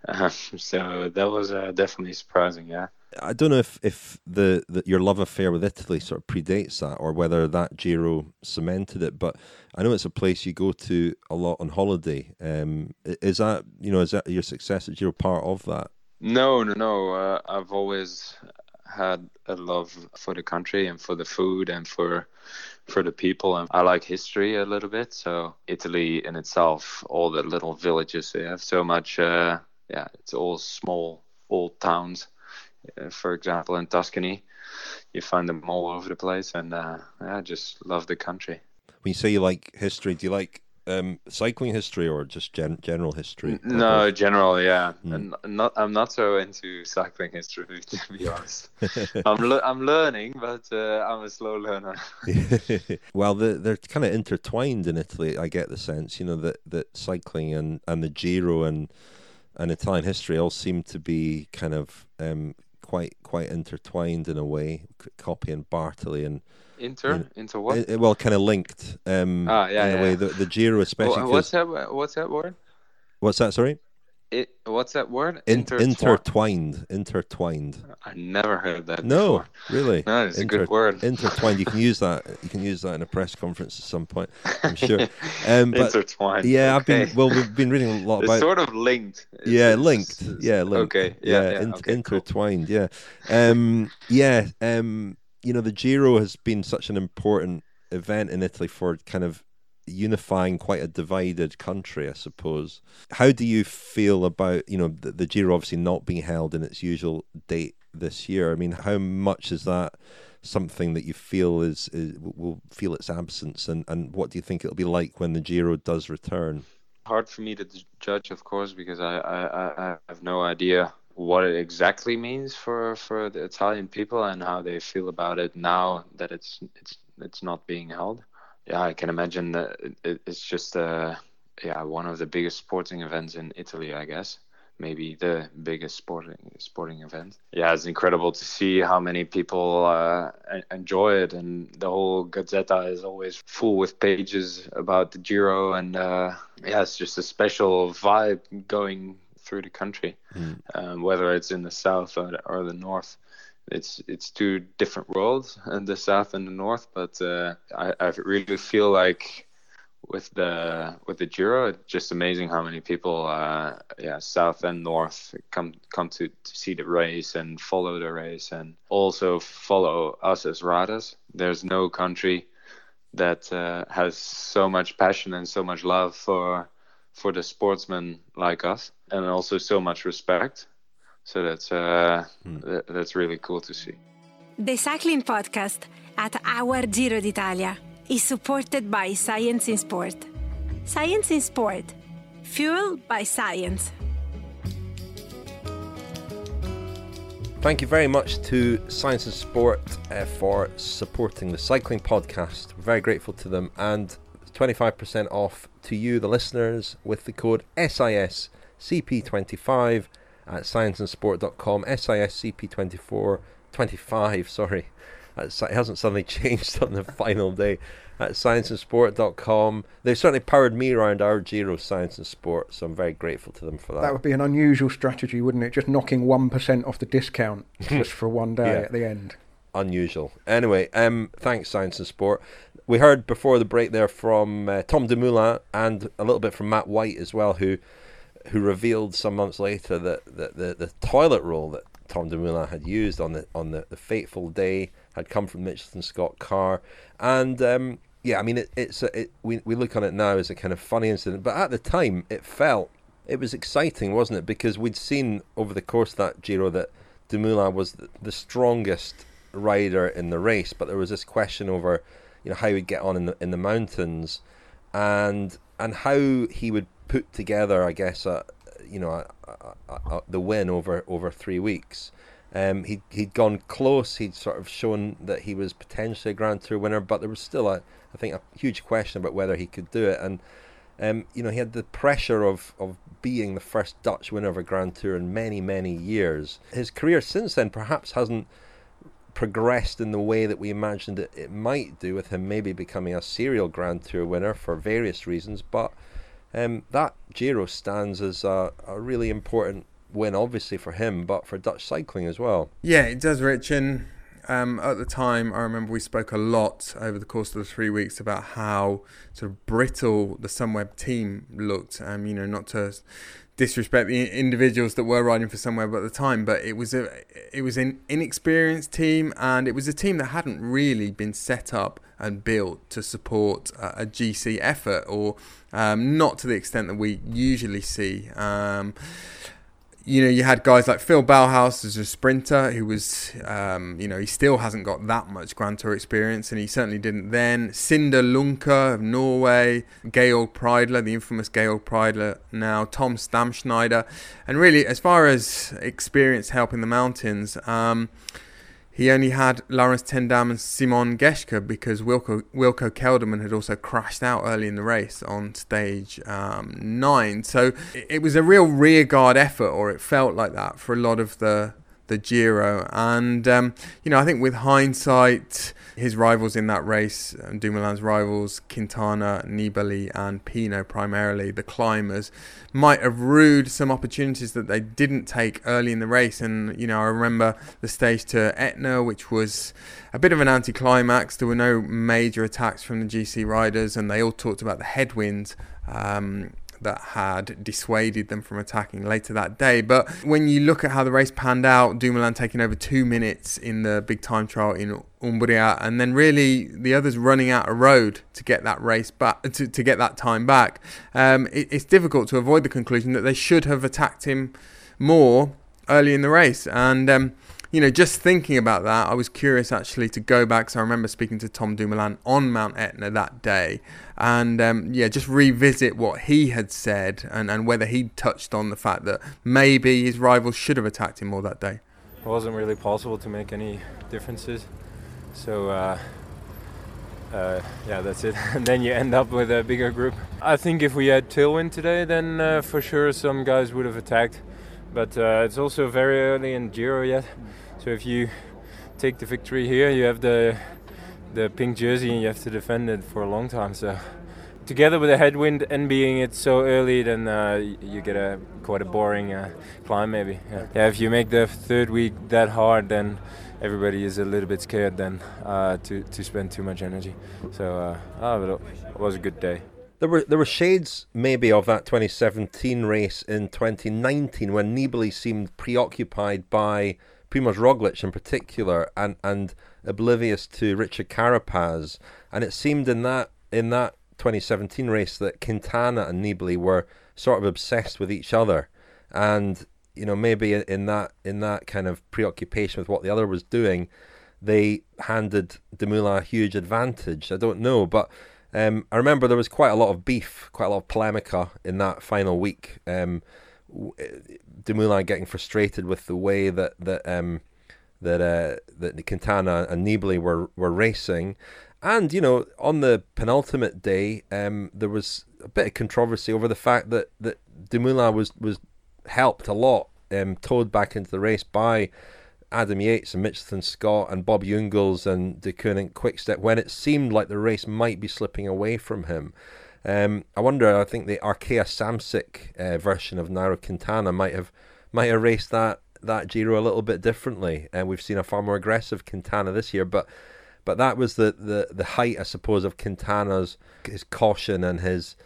Speaker 11: So that was definitely surprising, yeah.
Speaker 3: I don't know if your love affair with Italy sort of predates that, or whether that Giro cemented it. But I know it's a place you go to a lot on holiday. Is that your success at Giro part of that?
Speaker 11: No. I've always had a love for the country and for the food and for the people. And I like history a little bit. So Italy in itself, all the little villages, they have so much. It's all small old towns. For example, in Tuscany, you find them all over the place, and I just love the country.
Speaker 3: When you say you like history, do you like cycling history or just general history?
Speaker 11: No, general, yeah. And I'm not so into cycling history, to be honest. I'm learning, but I'm a slow learner.
Speaker 3: Well, they're kind of intertwined in Italy. I get the sense, that cycling and the Giro and Italian history all seem to be kind of quite intertwined in a way. Coppi and Bartali and
Speaker 11: Into what?
Speaker 3: Well, kind of linked. In a way, the Giro especially.
Speaker 11: What's that word?
Speaker 3: What's that? Sorry.
Speaker 11: What's that word?
Speaker 3: Intertwined.
Speaker 11: I never heard that.
Speaker 3: No,
Speaker 11: before.
Speaker 3: really.
Speaker 11: No, it's a good word.
Speaker 3: Intertwined. You can use that. You can use that in a press conference at some point, I'm sure. But,
Speaker 11: intertwined.
Speaker 3: Yeah,
Speaker 11: okay.
Speaker 3: we've been reading a lot about.
Speaker 11: It's sort of linked.
Speaker 3: Linked.
Speaker 11: Okay.
Speaker 3: Intertwined.
Speaker 11: Cool.
Speaker 3: Yeah. The Giro has been such an important event in Italy for kind of unifying quite a divided country, I suppose. How do you feel about, the Giro obviously not being held in its usual date this year? I mean, how much is that something that you feel will feel its absence, and what do you think it'll be like when the Giro does return?
Speaker 11: Hard for me to judge, of course, because I have no idea what it exactly means for the Italian people and how they feel about it now that it's not being held. Yeah, I can imagine that it's just one of the biggest sporting events in Italy, I guess. Maybe the biggest sporting event. Yeah, it's incredible to see how many people enjoy it, and the whole Gazzetta is always full with pages about the Giro, and it's just a special vibe going through the country, whether it's in the south or the north. It's two different worlds, the south and the north, but I really feel like with the Giro, it's just amazing how many people south and north come to see the race and follow the race, and also follow us as riders. There's no country that has so much passion and so much love for the sportsmen like us, and also so much respect. So that's really cool to see.
Speaker 1: The Cycling Podcast at Our Giro d'Italia is supported by Science in Sport. Science in Sport, fueled by science.
Speaker 3: Thank you very much to Science in Sport for supporting the Cycling Podcast. We're very grateful to them, and 25% off to you, the listeners, with the code SIS CP25 at scienceandsport.com, SISCP25, sorry. It hasn't suddenly changed on the final day. At scienceandsport.com. They've certainly powered me around our Giro, Science and Sport, so I'm very grateful to them for that.
Speaker 4: That would be an unusual strategy, wouldn't it? Just knocking 1% off the discount just for one day at the end.
Speaker 3: Unusual. Anyway, thanks, Science and Sport. We heard before the break there from Tom Dumoulin and a little bit from Matt White as well, who revealed some months later that the toilet roll that Tom Dumoulin had used on the fateful day had come from Mitchelton Scott car. And I mean, we look on it now as a kind of funny incident, but at the time it was exciting, wasn't it? Because we'd seen over the course of that Giro that Dumoulin was the strongest rider in the race, but there was this question over, how he'd get on in the mountains, and how he would put together, I guess, the win over 3 weeks. He'd gone close. He'd sort of shown that he was potentially a Grand Tour winner, but there was still I think a huge question about whether he could do it. And he had the pressure of being the first Dutch winner of a Grand Tour in many, many years. His career since then perhaps hasn't progressed in the way that we imagined it might do, with him maybe becoming a serial Grand Tour winner for various reasons. But that Giro stands as a really important win, obviously for him, but for Dutch cycling as well.
Speaker 5: Yeah, it does, Rich. And at the time, I remember we spoke a lot over the course of the 3 weeks about how sort of brittle the Sunweb team looked. Not to disrespect the individuals that were riding for Sunweb at the time, but it was an inexperienced team, and it was a team that hadn't really been set up and built to support a GC effort, or not to the extent that we usually see. You had guys like Phil Bauhaus as a sprinter who was, he still hasn't got that much Grand Tour experience, and he certainly didn't then. Cinder Lunke of Norway, Georg Preidler, the infamous Georg Preidler now, Tom Stamschneider. And really, as far as experience helping the mountains, he only had Laurens ten Dam and Simon Geschke because Wilco Kelderman had also crashed out early in the race on stage 9. So it was a real rearguard effort, or it felt like that for a lot of the Giro. And, I think with hindsight, his rivals in that race, Dumoulin's rivals, Quintana, Nibali and Pinot primarily, the climbers, might have rued some opportunities that they didn't take early in the race. And, I remember the stage to Etna, which was a bit of an anticlimax. There were no major attacks from the GC riders, and they all talked about the headwinds that had dissuaded them from attacking later that day. But when you look at how the race panned out, Dumoulin taking over 2 minutes in the big time trial in Umbria, and then really the others running out of road to get that race back, to get that time back, it's difficult to avoid the conclusion that they should have attacked him more early in the race. And just thinking about that, I was curious actually to go back, because I remember speaking to Tom Dumoulin on Mount Etna that day, and just revisit what he had said, and whether he'd touched on the fact that maybe his rivals should have attacked him more that day.
Speaker 15: It wasn't really possible to make any differences, so that's it. And then you end up with a bigger group. I think if we had tailwind today, then for sure some guys would have attacked, but it's also very early in Giro yet. So if you take the victory here, you have the pink jersey and you have to defend it for a long time. So together with the headwind and being it so early, then you get quite a boring climb maybe. Yeah, if you make the third week that hard, then everybody is a little bit scared then to spend too much energy. So but it was a good day.
Speaker 3: There were shades maybe of that 2017 race in 2019 when Nibali seemed preoccupied by Primož Roglic in particular, and oblivious to Richard Carapaz. And it seemed in that 2017 race that Quintana and Nibali were sort of obsessed with each other, and maybe in that kind of preoccupation with what the other was doing, they handed Dumoulin a huge advantage. I don't know, but I remember there was quite a lot of beef, quite a lot of polemica in that final week. Dumoulin getting frustrated with the way that Quintana and Nibali were racing, and on the penultimate day, there was a bit of controversy over the fact that Dumoulin was helped a lot, towed back into the race by Adam Yates and Mitchelton Scott and Bob Jungels and De Koning Quickstep when it seemed like the race might be slipping away from him. I think the Arkea Samsic version of Nairo Quintana might have raced that Giro a little bit differently, and we've seen a far more aggressive Quintana this year, but that was the height, I suppose, of Quintana's his caution and his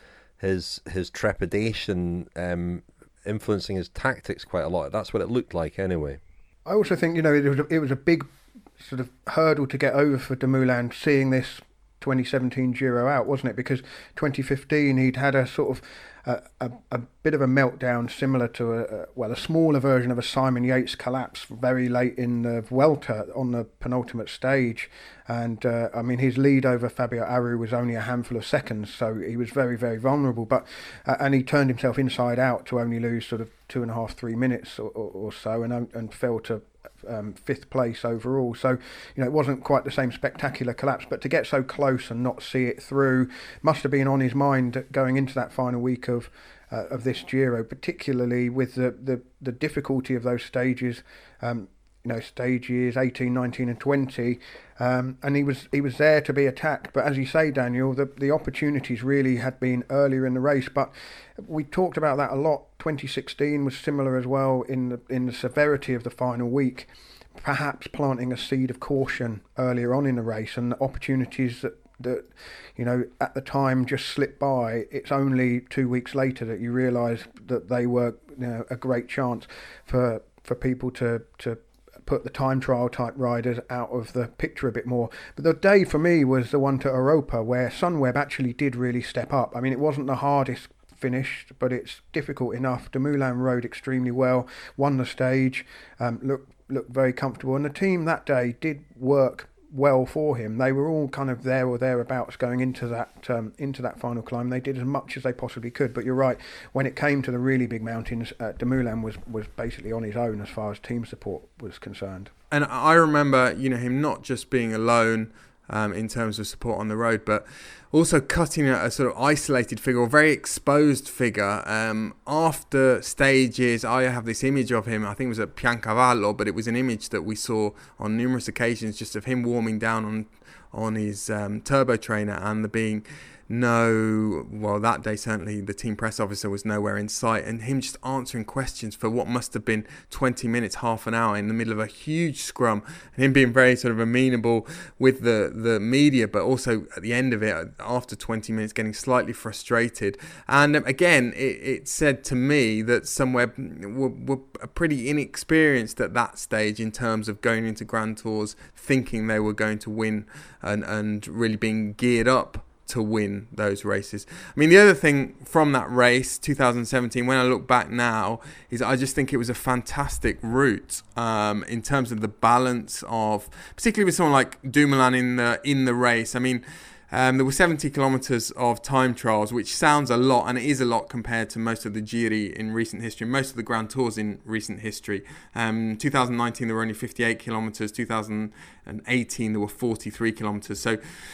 Speaker 3: trepidation influencing his tactics quite a lot. That's what it looked like anyway.
Speaker 4: I also think, it was a big sort of hurdle to get over for Dumoulin seeing this 2017 Giro out, wasn't it? Because 2015 he'd had a sort of a bit of a meltdown similar to a smaller version of a Simon Yates collapse very late in the Vuelta on the penultimate stage, and his lead over Fabio Aru was only a handful of seconds, so he was very, very vulnerable, but and he turned himself inside out to only lose sort of 2.5-3 minutes or so, and fell to fifth place overall. So it wasn't quite the same spectacular collapse, but to get so close and not see it through must have been on his mind going into that final week of this Giro, particularly with the difficulty of those stages, stages 18, 19 and 20, and he was there to be attacked, but as you say, Daniel, the opportunities really had been earlier in the race, but we talked about that a lot. 2016 was similar as well in the severity of the final week, perhaps planting a seed of caution earlier on in the race, and the opportunities that at the time just slipped by. It's only 2 weeks later that you realise that they were a great chance for people to put the time trial type riders out of the picture a bit more. But the day for me was the one to Europa, where Sunweb actually did really step up. I mean, it wasn't the hardest finish, but it's difficult enough. Dumoulin rode extremely well, won the stage, looked very comfortable, and the team that day did work well for him. They were all kind of there or thereabouts going into that final climb. They did as much as they possibly could, but you're right, when it came to the really big mountains, Dumoulin was basically on his own as far as team support was concerned.
Speaker 5: And I remember him not just being alone in terms of support on the road, but also cutting a sort of isolated figure, or very exposed figure. After stages, I have this image of him, I think it was at Piancavallo, but it was an image that we saw on numerous occasions, just of him warming down on his turbo trainer, and there being that day certainly the team press officer was nowhere in sight, and him just answering questions for what must have been 20 minutes, half an hour in the middle of a huge scrum, and him being very sort of amenable with the media, but also at the end of it, after 20 minutes, getting slightly frustrated. And again, it said to me that Sunweb were pretty inexperienced at that stage in terms of going into Grand Tours thinking they were going to win and really being geared up to win those races. I mean, the other thing from that race, 2017, when I look back now, is I just think it was a fantastic route in terms of the balance of, particularly with someone like Dumoulin in the race. I mean, there were 70 kilometres of time trials, which sounds a lot, and it is a lot compared to most of the Giri in recent history, most of the Grand Tours in recent history. 2019, there were only 58 kilometres. 2018, there were 43 kilometres. So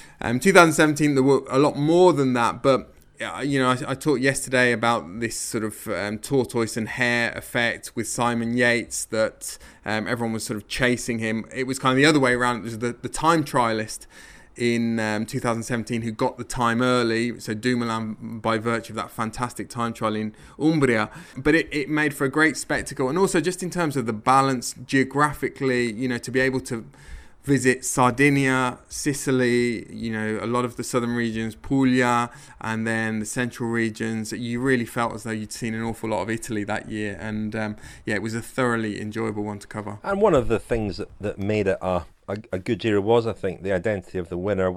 Speaker 5: 2017, there were a lot more than that. But, I talked yesterday about this sort of tortoise and hare effect with Simon Yates, that everyone was sort of chasing him. It was kind of the other way around. It was the time trialist in 2017 who got the time early, so Dumoulin by virtue of that fantastic time trial in Umbria, but it made for a great spectacle. And also just in terms of the balance geographically, to be able to visit Sardinia, Sicily, a lot of the southern regions, Puglia, and then the central regions, you really felt as though you'd seen an awful lot of Italy that year. And it was a thoroughly enjoyable one to cover.
Speaker 3: And one of the things that made it a good Giro was, I think, the identity of the winner.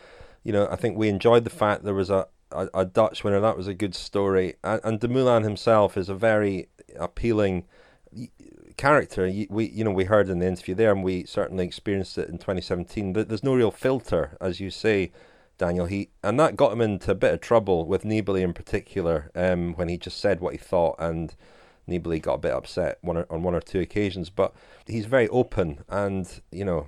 Speaker 3: I think we enjoyed the fact there was a Dutch winner. That was a good story. And Dumoulin himself is a very appealing character. We heard in the interview there, and we certainly experienced it in 2017. There's no real filter, as you say, Daniel. And that got him into a bit of trouble with Nibali in particular, when he just said what he thought, and Nibali got a bit upset on one or two occasions. But he's very open, and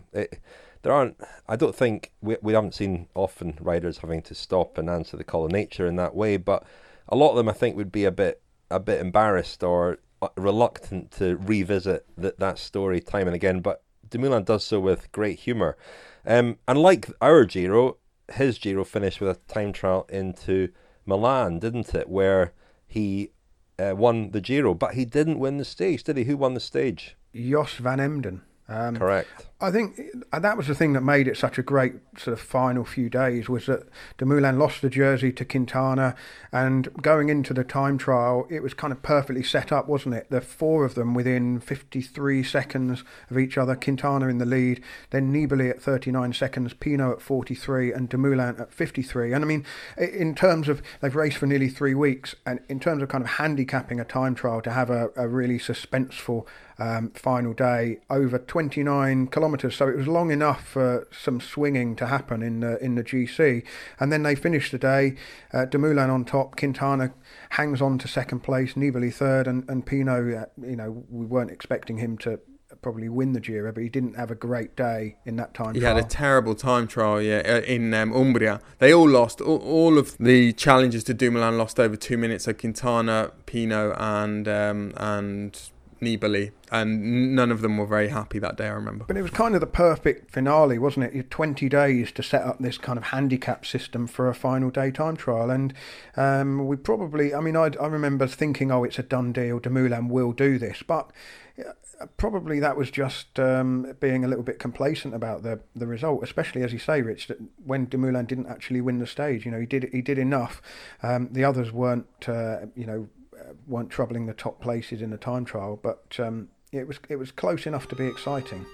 Speaker 3: I don't think we haven't seen often riders having to stop and answer the call of nature in that way, but a lot of them I think would be a bit a bit embarrassed or reluctant to revisit that story time and again, but Dumoulin does so with great humour. And like our Giro, his Giro finished with a time trial into Milan, didn't it? Where he won the Giro, but he didn't win the stage, did he? Who won the stage?
Speaker 4: Jos van Emden.
Speaker 3: Correct.
Speaker 4: I think that was the thing that made it such a great sort of final few days, was that Dumoulin lost the jersey to Quintana, and going into the time trial, it was kind of perfectly set up, wasn't it? The four of them within 53 seconds of each other, Quintana in the lead, then Nibali at 39 seconds, Pinot at 43 and Dumoulin at 53. And I mean, in terms of, they've raced for nearly 3 weeks, and in terms of kind of handicapping a time trial, to have a really suspenseful final day over 29 kilometres, so it was long enough for some swinging to happen in the GC. And then they finished the day, Dumoulin on top, Quintana hangs on to second place, Nibali third, and Pinot, we weren't expecting him to probably win the Giro, but he didn't have a great day in that time trial.
Speaker 5: He had a terrible time trial, in Umbria. They all lost. All of the challenges to Dumoulin lost over 2 minutes. So Quintana, Pinot, and Nibali, and none of them were very happy that day, I remember.
Speaker 4: But it was kind of the perfect finale, wasn't it? You had 20 days to set up this kind of handicap system for a final day time trial, and we probably, I remember thinking, it's a done deal, Dumoulin will do this, but probably that was just being a little bit complacent about the result, especially, as you say, Rich, that when Dumoulin didn't actually win the stage, he did enough. The others weren't troubling the top places in the time trial, but it was close enough to be exciting.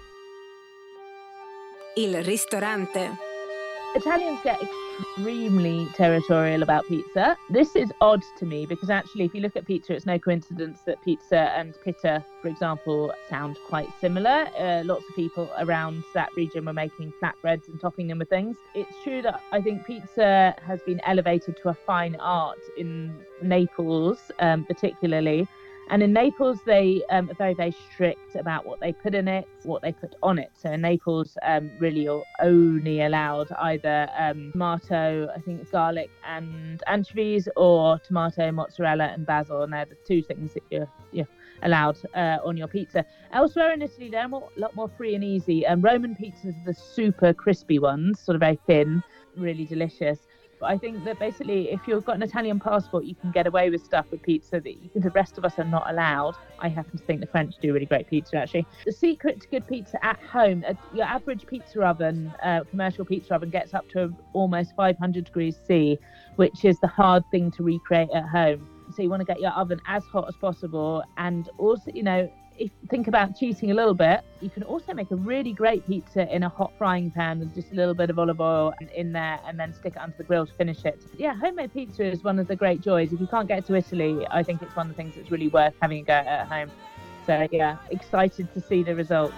Speaker 1: Il ristorante.
Speaker 16: Italians get extremely territorial about pizza. This is odd to me because actually, if you look at pizza, it's no coincidence that pizza and pitta, for example, sound quite similar. Lots of people around that region were making flatbreads and topping them with things. It's true that I think pizza has been elevated to a fine art in Naples, particularly. And in Naples, they are very, very strict about what they put in it, what they put on it. So in Naples, really you're only allowed either tomato, I think it's garlic and anchovies, or tomato, mozzarella and basil. And they're the two things that you're allowed on your pizza. Elsewhere in Italy, they're a lot more free and easy. Roman pizzas are the super crispy ones, sort of very thin, really delicious. But I think that basically, if you've got an Italian passport, you can get away with stuff with pizza that the rest of us are not allowed. I happen to think the French do really great pizza, actually. The secret to good pizza at home, your average pizza oven, commercial pizza oven, gets up to almost 500 degrees C, which is the hard thing to recreate at home. So you want to get your oven as hot as possible. And also, if you think about cheating a little bit, you can also make a really great pizza in a hot frying pan with just a little bit of olive oil in there, and then stick it onto the grill to finish it. Yeah, homemade pizza is one of the great joys. If you can't get to Italy, I think it's one of the things that's really worth having a go at home. So yeah, excited to see the results.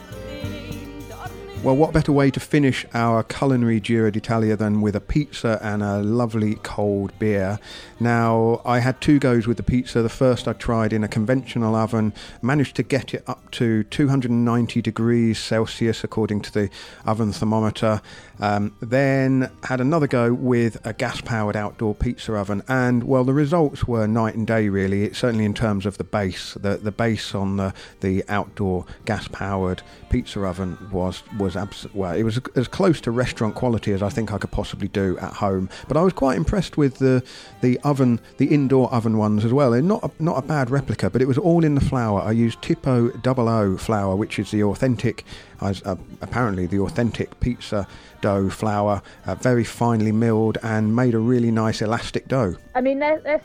Speaker 4: Well, what better way to finish our culinary Giro d'Italia than with a pizza and a lovely cold beer. Now, I had 2 goes with the pizza. The first I tried in a conventional oven, managed to get it up to 290 degrees Celsius according to the oven thermometer. Then had another go with a gas-powered outdoor pizza oven, and well, the results were night and day really. It's certainly in terms of the base. The base on the outdoor gas-powered pizza oven was it was as close to restaurant quality as I think I could possibly do at home. But I was quite impressed with the indoor oven ones as well. And not a bad replica, but it was all in the flour. I used Tipo 00 flour, which is the authentic, apparently the authentic pizza dough flour, very finely milled, and made a really nice elastic dough.
Speaker 16: I mean, they're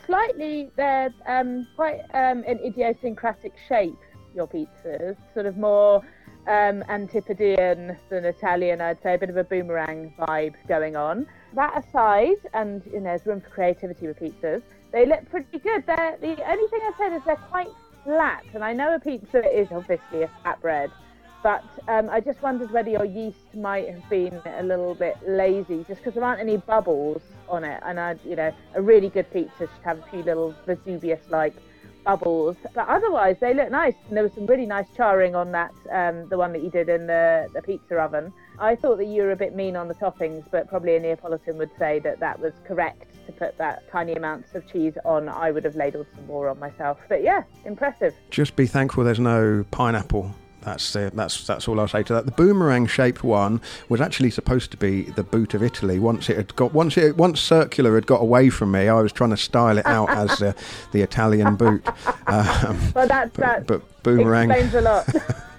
Speaker 16: quite an idiosyncratic shape, your pizzas, sort of more Antipodean than Italian, I'd say, a bit of a boomerang vibe going on. That aside, and there's room for creativity with pizzas, they look pretty good. The only thing I'd say is they're quite flat, and I know a pizza is obviously a flatbread, but I just wondered whether your yeast might have been a little bit lazy, just because there aren't any bubbles on it. And a really good pizza should have a few little Vesuvius-like bubbles, but otherwise they look nice, and there was some really nice charring on that, the one that you did in the pizza oven. I thought that you were a bit mean on the toppings, but probably a Neapolitan would say that was correct. to put that tiny amounts of cheese on, I would have ladled some more on myself. But yeah, impressive.
Speaker 4: Just be thankful there's no pineapple. That's all I'll say to that. The boomerang-shaped one was actually supposed to be the boot of Italy. Once circular had got away from me, I was trying to style it out as the Italian boot.
Speaker 16: Well, that
Speaker 4: boomerang
Speaker 16: explains a lot.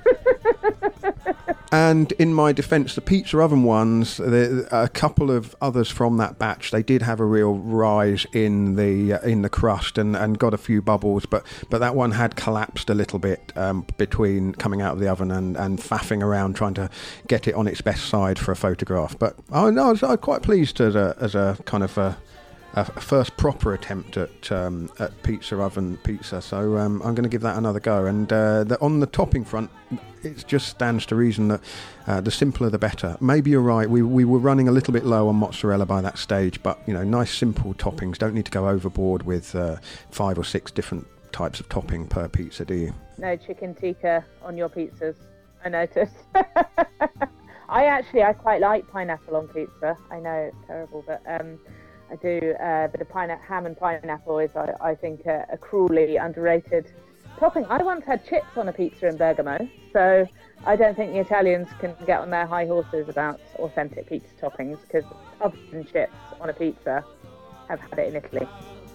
Speaker 4: And in my defence, the pizza oven ones, a couple of others from that batch, they did have a real rise in the crust and got a few bubbles, but that one had collapsed a little bit between coming out of the oven and faffing around trying to get it on its best side for a photograph. But I was quite pleased as a kind of a first proper attempt at pizza oven pizza, so I'm going to give that another go. And on the topping front, it just stands to reason that the simpler the better. Maybe you're right, we were running a little bit low on mozzarella by that stage, but nice simple toppings. Don't need to go overboard with 5 or 6 different types of topping per pizza, do you?
Speaker 16: No chicken tikka on your pizzas, I noticed. I quite like pineapple on pizza. I know it's terrible, but I do a bit of ham and pineapple is, I think, a cruelly underrated topping. I once had chips on a pizza in Bergamo, so I don't think the Italians can get on their high horses about authentic pizza toppings, because other than chips on a pizza, I've had it in Italy.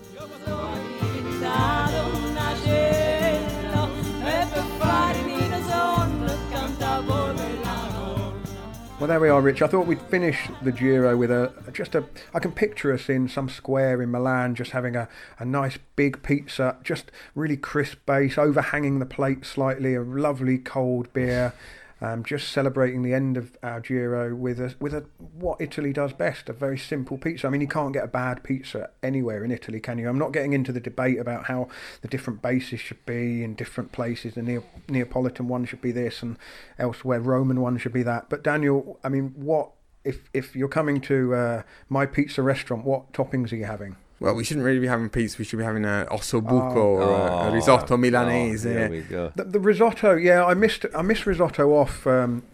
Speaker 4: Well, there we are, Rich. I thought we'd finish the Giro with I can picture us in some square in Milan, just having a nice big pizza, just really crisp base, overhanging the plate slightly, a lovely cold beer, just celebrating the end of our Giro with what Italy does best, a very simple pizza. I mean, you can't get a bad pizza anywhere in Italy, can you? I'm not getting into the debate about how the different bases should be in different places. The Neapolitan one should be this, and elsewhere Roman one should be that. But Daniel, I mean, what if you're coming to my pizza restaurant, what toppings are you having?
Speaker 5: Well, we shouldn't really be having pizza. We should be having a ossobuco or a risotto Milanese.
Speaker 3: There we go.
Speaker 4: The risotto, yeah, I missed risotto off.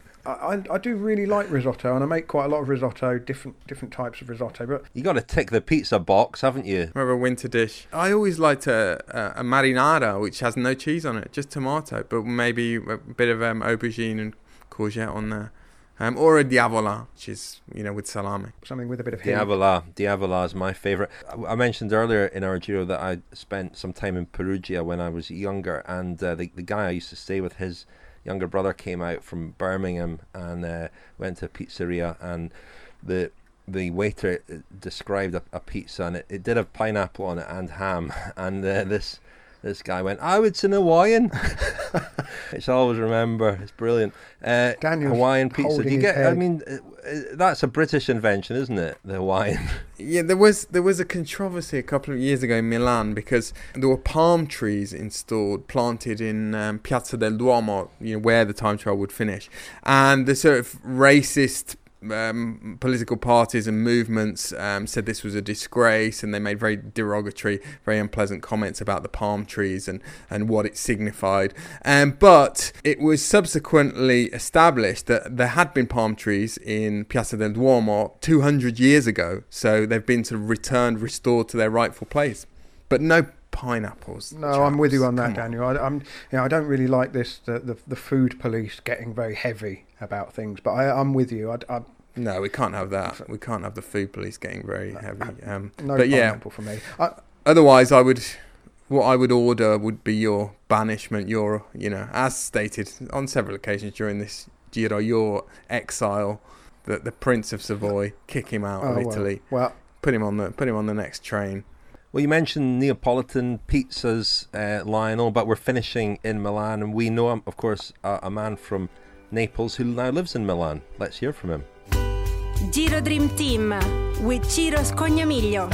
Speaker 4: I do really like risotto, and I make quite a lot of risotto, different types of risotto. But
Speaker 3: you got to tick the pizza box, haven't you?
Speaker 5: More of a winter dish. I always liked a marinara, which has no cheese on it, just tomato, but maybe a bit of aubergine and courgette on there. Or a diavola, which is, with salami.
Speaker 4: Something with a bit of heat.
Speaker 3: Diavola is my favourite. I mentioned earlier in our Giro that I spent some time in Perugia when I was younger, and the guy I used to stay with, his younger brother came out from Birmingham and went to a pizzeria, and the waiter described a pizza, and it did have pineapple on it and ham, and this guy went, "Oh, it's an Hawaiian," which I always remember. It's brilliant. Hawaiian pizza. Do you get? I mean, that's a British invention, isn't it? The Hawaiian.
Speaker 5: Yeah, there was a controversy a couple of years ago in Milan because there were palm trees planted in Piazza del Duomo, where the time trial would finish, and the sort of racist political parties and movements said this was a disgrace, and they made very derogatory, very unpleasant comments about the palm trees and what it signified. But it was subsequently established that there had been palm trees in Piazza del Duomo 200 years ago, so they've been sort of restored to their rightful place. But no pineapples.
Speaker 4: No, chaps. I'm with you on that, Daniel. I don't really like this the food police getting very heavy about things, but I'm with you.
Speaker 5: No, we can't have that. We can't have the food police getting very heavy.
Speaker 4: No pineapple for me.
Speaker 5: Otherwise, what I would order would be your banishment, your as stated on several occasions during this Giro, your exile, the Prince of Savoy, kick him out of Italy.
Speaker 4: Well,
Speaker 5: put him on the next train.
Speaker 3: Well, you mentioned Neapolitan pizzas, Lionel, but we're finishing in Milan, and we know, of course, a man from Naples who now lives in Milan. Let's hear from him.
Speaker 1: Giro Dream Team with Ciro Scognamiglio.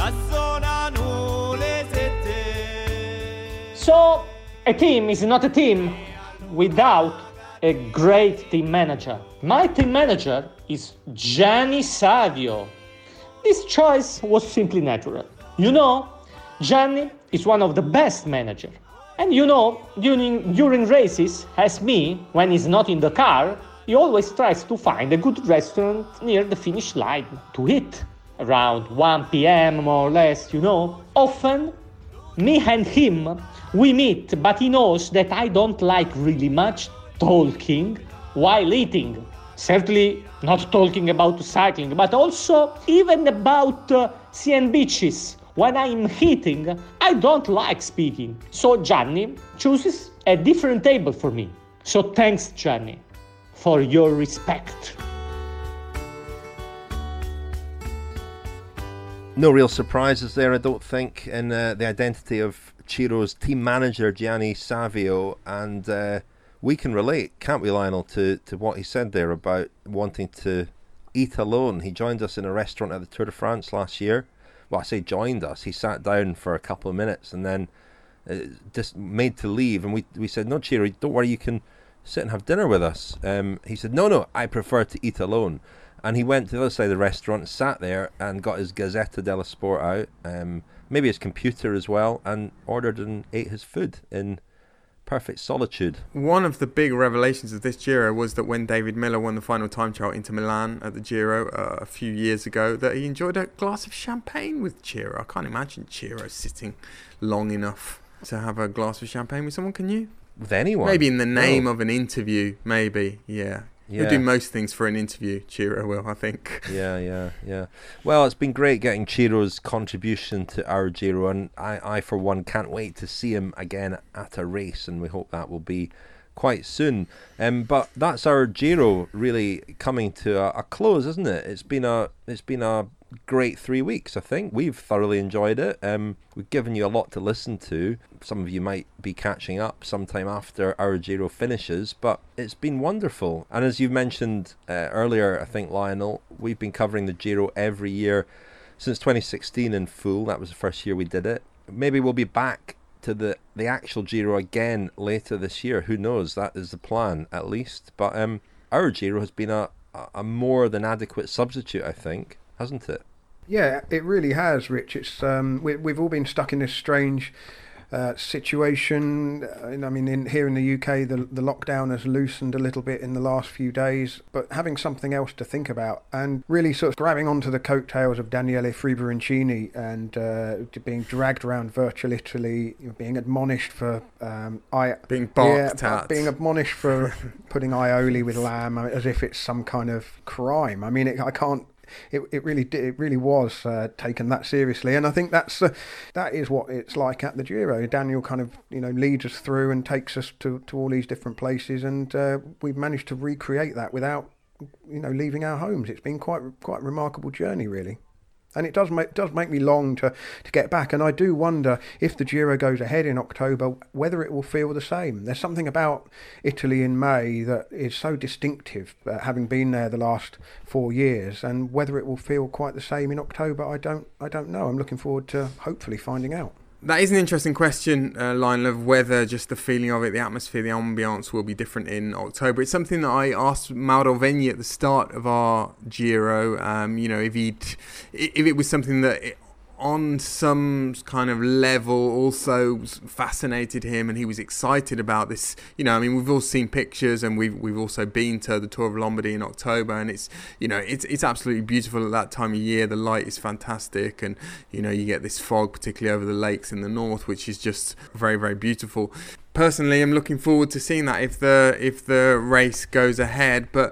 Speaker 17: So, a team is not a team without a great team manager. My team manager is Gianni Savio. This choice was simply natural. Gianni is one of the best managers. And during races, as me, when he's not in the car, he always tries to find a good restaurant near the finish line to eat. around 1 p.m. more or less, often me and him, we meet, but he knows that I don't like really much talking while eating. Certainly not talking about cycling, but also even about CN beaches. When I'm eating, I don't like speaking. So Gianni chooses a different table for me. So thanks, Gianni, for your respect.
Speaker 3: No real surprises there, I don't think, in the identity of Ciro's team manager, Gianni Savio. And we can relate, can't we, Lionel, to what he said there about wanting to eat alone. He joined us in a restaurant at the Tour de France last year. Well, I say joined us. He sat down for a couple of minutes and then just made to leave. And we said, no, Ciro, don't worry, you can sit and have dinner with us. He said, no, I prefer to eat alone. And he went to the other side of the restaurant, sat there and got his Gazzetta dello Sport out, maybe his computer as well, and ordered and ate his food in perfect solitude.
Speaker 5: One of the big revelations of this Giro was that when David Miller won the final time trial into Milan at the Giro a few years ago, that he enjoyed a glass of champagne with Ciro. I can't imagine Ciro sitting long enough to have a glass of champagne with someone, can you?
Speaker 3: With anyone?
Speaker 5: Maybe in the name of an interview, maybe, yeah. He'll do most things for an interview, Ciro will, I think.
Speaker 3: Yeah. Well, it's been great getting Ciro's contribution to our Giro, and I for one, can't wait to see him again at a race, and we hope that will be quite soon. But that's our Giro really coming to a close, isn't it? It's been a great 3 weeks, I think. We've thoroughly enjoyed it. We've given you a lot to listen to. Some of you might be catching up sometime after our Giro finishes, but it's been wonderful. And as you mentioned earlier, I think, Lionel, we've been covering the Giro every year since 2016 in full. That was the first year we did it. Maybe we'll be back to the actual Giro again later this year. Who knows? That is the plan, at least. But our Giro has been a more than adequate substitute, I think, hasn't it?
Speaker 4: Yeah, it really has, Rich. It's we've all been stuck in this strange situation. I mean, here in the UK, the lockdown has loosened a little bit in the last few days, but having something else to think about and really sort of grabbing onto the coattails of Daniele Friberoncini and being dragged around virtual Italy, being admonished for
Speaker 5: being barked at,
Speaker 4: being admonished for putting aioli with lamb as if it's some kind of crime. I mean, It really was taken that seriously, and I think that is what it's like at the Giro. Daniel kind of leads us through and takes us to all these different places, and we've managed to recreate that without leaving our homes. It's been quite a remarkable journey, really. And it does make me long to get back. And I do wonder if the Giro goes ahead in October, whether it will feel the same. There's something about Italy in May that is so distinctive, having been there the last 4 years. And whether it will feel quite the same in October, I don't know. I'm looking forward to hopefully finding out.
Speaker 5: That is an interesting question, Lionel, of whether just the feeling of it, the atmosphere, the ambience will be different in October. It's something that I asked Mauro Vegni at the start of our Giro, if it was something that on some kind of level also fascinated him and he was excited about this. We've all seen pictures and we've also been to the Tour of Lombardy in October, and it's absolutely beautiful at that time of year. The light is fantastic, and you get this fog, particularly over the lakes in the north, which is just very, very beautiful. Personally, I'm looking forward to seeing that if the race goes ahead, but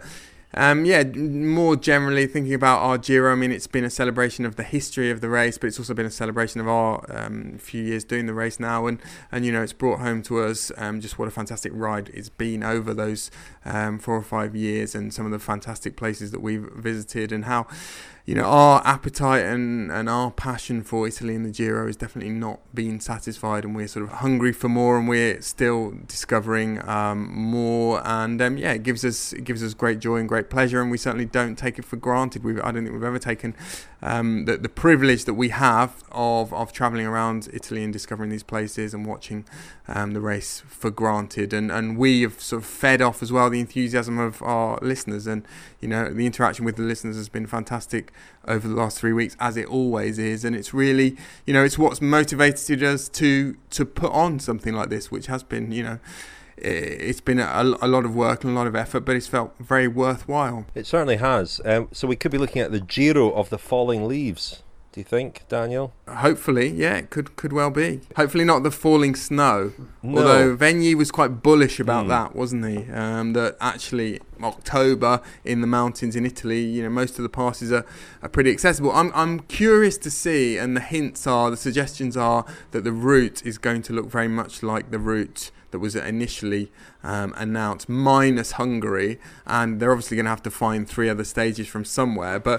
Speaker 5: more generally thinking about our Giro, it's been a celebration of the history of the race, but it's also been a celebration of our few years doing the race now, and it's brought home to us just what a fantastic ride it's been over those 4 or 5 years, and some of the fantastic places that we've visited, and how our appetite and our passion for Italy and the Giro is definitely not being satisfied, and we're sort of hungry for more, and we're still discovering more, and it gives us great joy and great pleasure, and we certainly don't take it for granted. I don't think we've ever taken the privilege that we have of travelling around Italy and discovering these places and watching the race for granted, and we have sort of fed off as well the enthusiasm of our listeners, and the interaction with the listeners has been fantastic over the last 3 weeks, as it always is, and it's really it's what's motivated us to put on something like this, which has been it's been a lot of work and a lot of effort, but it's felt very worthwhile.
Speaker 3: It certainly has. So we could be looking at the Giro of the falling leaves. Do you think, Daniel?
Speaker 5: Hopefully, yeah, it could well be. Hopefully not the falling snow.
Speaker 3: No.
Speaker 5: Although Vegni was quite bullish about that, wasn't he? That actually October in the mountains in Italy, most of the passes are pretty accessible. I'm curious to see, and the suggestions are that the route is going to look very much like the route that was initially announced, minus Hungary, and they're obviously going to have to find 3 other stages from somewhere. But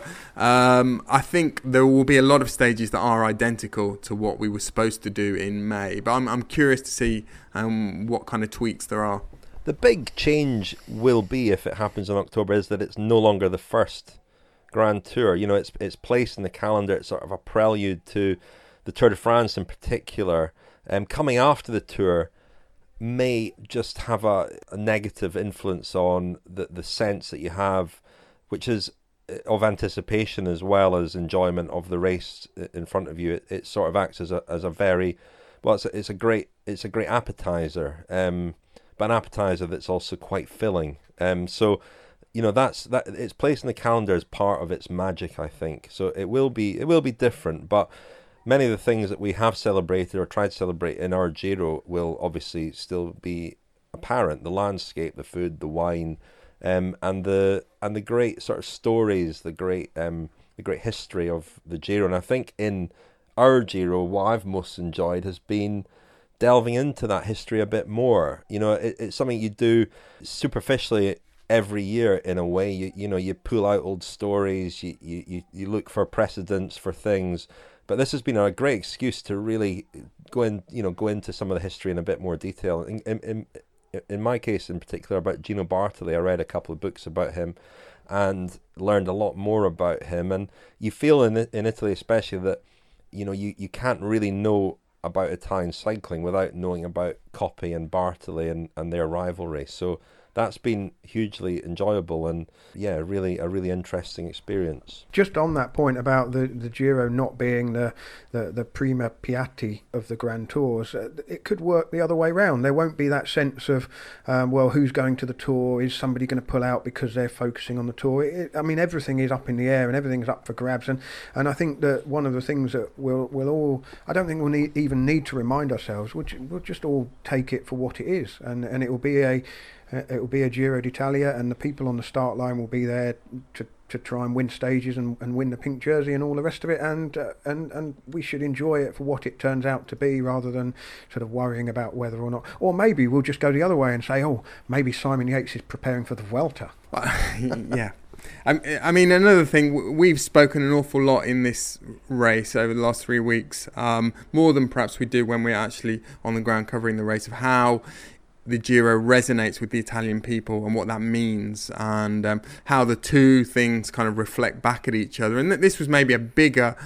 Speaker 5: I think there will be a lot of stages that are identical to what we were supposed to do in May. But I'm curious to see what kind of tweaks there are.
Speaker 3: The big change will be, if it happens in October, is that it's no longer the first Grand Tour. It's placed in the calendar. It's sort of a prelude to the Tour de France in particular. Coming after the Tour may just have a negative influence on the sense that you have, which is of anticipation as well as enjoyment of the race in front of you. It sort of acts as a very it's a great appetizer, but an appetizer that's also quite filling. So that's it's placed in the calendar as part of its magic, I think. So it will be different, but many of the things that we have celebrated or tried to celebrate in our Giro will obviously still be apparent. The landscape, the food, the wine, and the great sort of stories, the great history of the Giro. And I think in our Giro, what I've most enjoyed has been delving into that history a bit more. It's something you do superficially every year in a way. You pull out old stories, you look for precedents for things. But this has been a great excuse to really go into some of the history in a bit more detail. In my case, in particular, about Gino Bartali, I read a couple of books about him and learned a lot more about him. And you feel in Italy, especially, that you can't really know about Italian cycling without knowing about Coppi and Bartali and their rivalry. So that's been hugely enjoyable and a really interesting experience.
Speaker 4: Just on that point about the Giro not being the prima piatti of the Grand Tours, it could work the other way round. There won't be that sense of who's going to the Tour? Is somebody going to pull out because they're focusing on the Tour? Everything is up in the air and everything's up for grabs, and I think that one of the things that we'll all, I don't think we'll even need to remind ourselves. We'll just all take it for what it is, and it will be a Giro d'Italia, and the people on the start line will be there to try and win stages and win the pink jersey and all the rest of it, and we should enjoy it for what it turns out to be, rather than sort of worrying about whether or not. Or maybe we'll just go the other way and say, maybe Simon Yates is preparing for the Vuelta.
Speaker 5: Yeah. I mean, another thing, we've spoken an awful lot in this race over the last 3 weeks, more than perhaps we do when we're actually on the ground covering the race, of how the Giro resonates with the Italian people and what that means, and how the two things kind of reflect back at each other. And this was maybe a bigger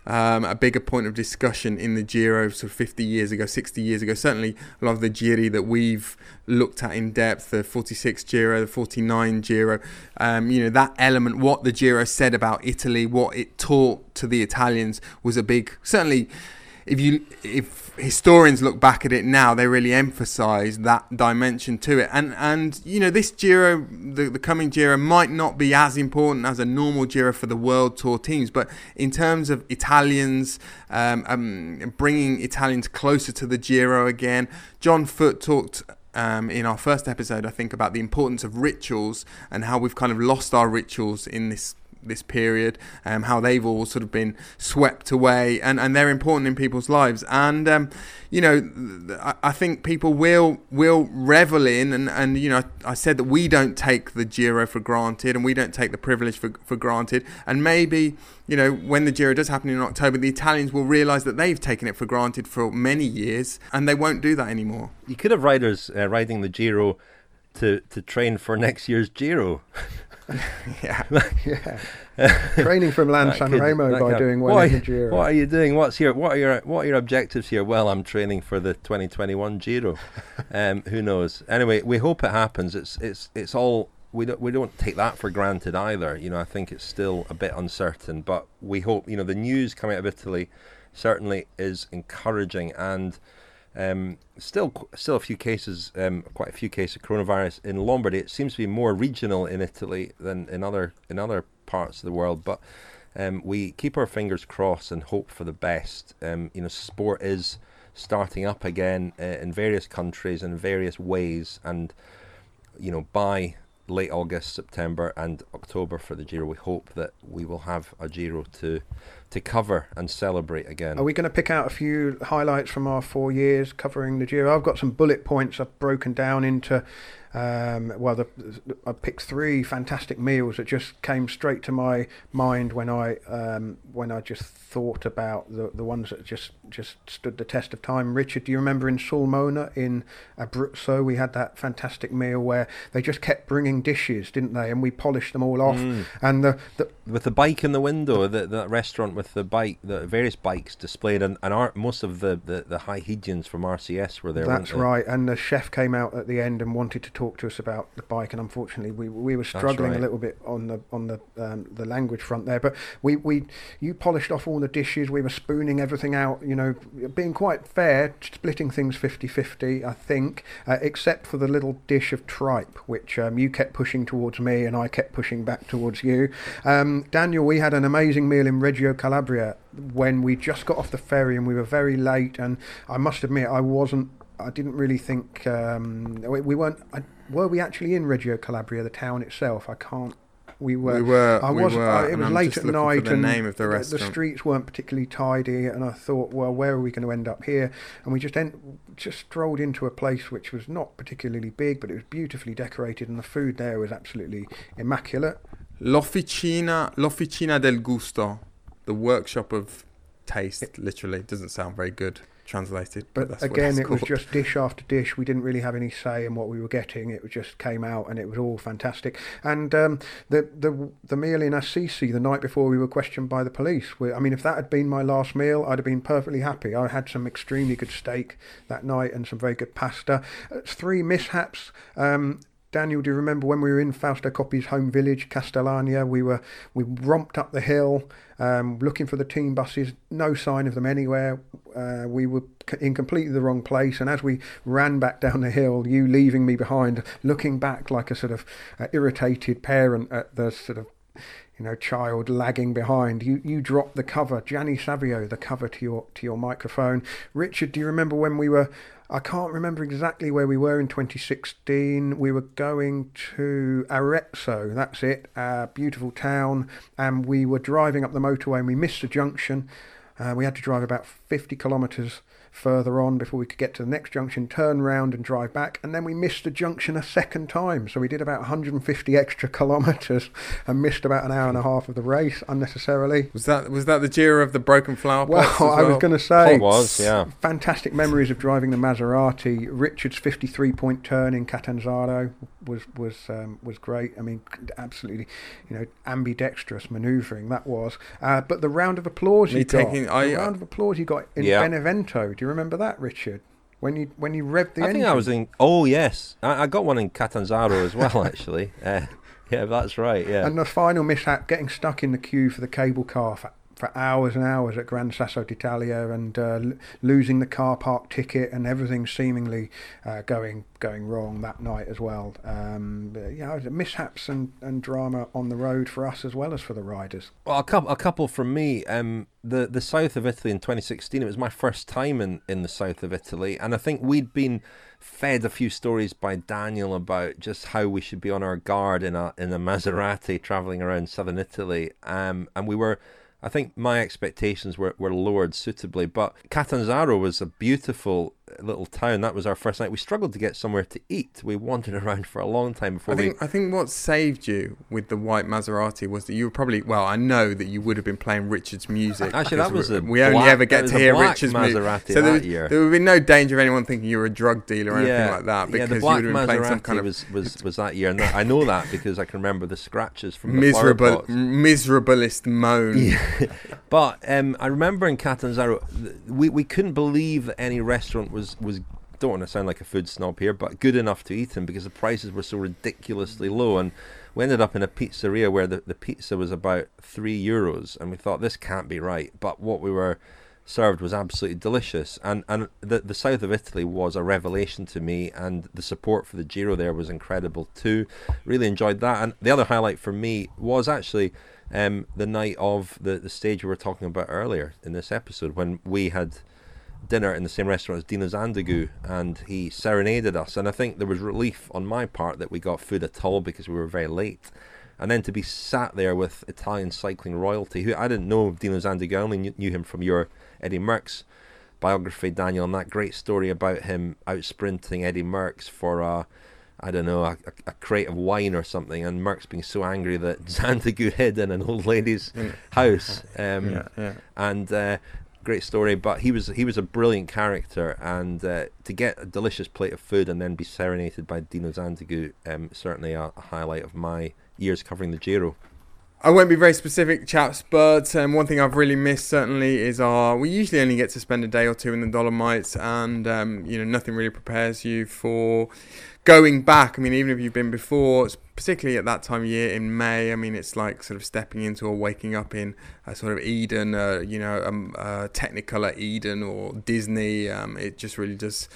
Speaker 5: point of discussion in the Giro sort of 50 years ago, 60 years ago. Certainly a lot of the Giri that we've looked at in depth, the 46 Giro, the 49 Giro, that element, what the Giro said about Italy, what it taught to the Italians, was a big, certainly if historians look back at it now, they really emphasise that dimension to it. And this Giro, the coming Giro, might not be as important as a normal Giro for the World Tour teams, but in terms of Italians, bringing Italians closer to the Giro again, John Foot talked in our first episode, I think, about the importance of rituals and how we've kind of lost our rituals in this period, how they've all sort of been swept away, and they're important in people's lives. And I think people will revel in, and I said that we don't take the Giro for granted, and we don't take the privilege for granted. And maybe when the Giro does happen in October, the Italians will realise that they've taken it for granted for many years, and they won't do that anymore.
Speaker 3: You could have riders riding the Giro to train for next year's Giro.
Speaker 4: Yeah. Training from Lan Sanremo by doing well in the Giro.
Speaker 3: What are you doing? What are your objectives here? Well, I'm training for the 2021 Giro. Who knows? Anyway, we hope it happens. It's all, we don't take that for granted either. I think it's still a bit uncertain, but we hope. The news coming out of Italy certainly is encouraging, and Still a few cases, quite a few cases of coronavirus in Lombardy. It seems to be more regional in Italy than in other parts of the world, but we keep our fingers crossed and hope for the best. Sport is starting up again in various countries in various ways, and by late August, September and October for the Giro, we hope that we will have a Giro to cover and celebrate again.
Speaker 4: Are we going to pick out a few highlights from our 4 years covering the Giro? I've got some bullet points I've broken down into. I picked 3 fantastic meals that just came straight to my mind when I just thought about the ones that just stood the test of time. Richard, do you remember in Sulmona in Abruzzo we had that fantastic meal where they just kept bringing dishes, didn't they? And we polished them all off. And
Speaker 3: with the bike in the window, that restaurant with the various bikes displayed, and most of the high Hygiens from RCS were there.
Speaker 4: That's right. And the chef came out at the end and wanted to talk to us about the bike, and unfortunately we were struggling a little bit on the language front there. But you polished off all the dishes. We were spooning everything out, being quite fair, splitting things 50-50, I think, except for the little dish of tripe, which you kept pushing towards me and I kept pushing back towards you. Daniel, we had an amazing meal in Reggio Calabria when we just got off the ferry and we were very late, and I must admit I didn't really think we weren't. Were we actually in Reggio Calabria, the town itself? I can't. We were. It was late at night, and the name of the restaurant. The streets weren't particularly tidy, and I thought, well, where are we going to end up here? And we just strolled into a place which was not particularly big, but it was beautifully decorated, and the food there was absolutely immaculate.
Speaker 5: L'Officina del Gusto, the workshop of taste. Literally, doesn't sound very good translated, but that's
Speaker 4: again, it was just dish after dish. We didn't really have any say in what we were getting. It just came out, and it was all fantastic. And the meal in Assisi the night before, we were questioned by the police. If that had been my last meal, I'd have been perfectly happy. I had some extremely good steak that night and some very good pasta. 3 mishaps. Daniel, do you remember when we were in Fausto Coppi's home village, Castellania? We romped up the hill, looking for the team buses. No sign of them anywhere. We were in completely the wrong place, and as we ran back down the hill, you leaving me behind, looking back like a sort of irritated parent at the sort of child lagging behind. You dropped the cover, Gianni Savio, the cover to your microphone. Richard, do you remember when we were? I can't remember exactly where we were in 2016. We were going to Arezzo, that's it, a beautiful town, and we were driving up the motorway and we missed a junction. We had to drive about 50 kilometres further on before we could get to the next junction, turn round and drive back, and then we missed the junction a second time. So we did about 150 extra kilometres and missed about an hour and a half of the race unnecessarily.
Speaker 5: Was that the Giro of the broken flower pots?
Speaker 4: Well, I was going to say,
Speaker 3: it was, yeah.
Speaker 4: Fantastic memories of driving the Maserati. Richard's 53-point turn in Catanzaro was great. Absolutely, ambidextrous manoeuvring that was. But the round of applause you got in Benevento. Do you remember that, Richard? When you revved the engine?
Speaker 3: I think I was in. Oh yes, I got one in Catanzaro as well, actually. Yeah, that's right. Yeah.
Speaker 4: And the final mishap, getting stuck in the queue for the cable car for hours and hours at Gran Sasso d'Italia, and losing the car park ticket, and everything seemingly going wrong that night as well. Mishaps and drama on the road for us as well as for the riders.
Speaker 3: Well, a couple from me. The south of Italy in 2016, it was my first time in the south of Italy, and I think we'd been fed a few stories by Daniel about just how we should be on our guard in a Maserati travelling around southern Italy, and we were. I think my expectations were lowered suitably, but Catanzaro was a beautiful little town. That was our first night. We struggled to get somewhere to eat. We wandered around for a long time before
Speaker 5: I think what saved you with the white Maserati was that you were probably, I know that you would have been playing Richard's music.
Speaker 3: Actually, that was
Speaker 5: we only ever get to hear Richard's
Speaker 3: Maserati
Speaker 5: music. So
Speaker 3: year.
Speaker 5: There would be no danger of anyone thinking you were a drug dealer or anything like that, because
Speaker 3: the black
Speaker 5: you would have been playing some kind of
Speaker 3: was that year, and I know that because I can remember the scratches from the
Speaker 5: miserablest moan.
Speaker 3: Yeah. But I remember in Catanzaro, we couldn't believe that any restaurant was don't want to sound like a food snob here, but good enough to eat in, because the prices were so ridiculously low. And we ended up in a pizzeria where the pizza was about €3, and we thought, this can't be right. But what we were served was absolutely delicious, and the south of Italy was a revelation to me, and the support for the Giro there was incredible too. Really enjoyed that. And the other highlight for me was actually the night of the stage we were talking about earlier in this episode, when we had dinner in the same restaurant as Dino Zandigu, and he serenaded us. And I think there was relief on my part that we got food at all because we were very late. And then to be sat there with Italian cycling royalty, who I didn't know Dino Zandigu, I only knew him from your Eddie Merckx biography, Daniel, and that great story about him out sprinting Eddie Merckx for a crate of wine or something, and Merckx being so angry that Zandigu hid in an old lady's house. And great story, but he was a brilliant character, and to get a delicious plate of food and then be serenaded by Dino Zandigu, certainly a highlight of my years covering the Giro.
Speaker 5: I won't be very specific, chaps, but one thing I've really missed certainly is we usually only get to spend a day or two in the Dolomites, and nothing really prepares you for going back. I mean, even if you've been before, particularly at that time of year in May, I mean, it's like sort of stepping into or waking up in a sort of Eden, Technicolor Eden or Disney. It just really does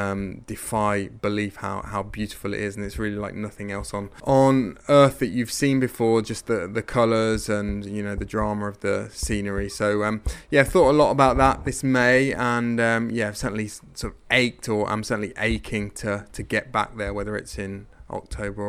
Speaker 5: defy belief how beautiful it is, and it's really like nothing else on earth that you've seen before. Just the colours and the drama of the scenery. So I've thought a lot about that this May, and I've certainly sort of ached, or I'm certainly aching to get back there, whether it's in October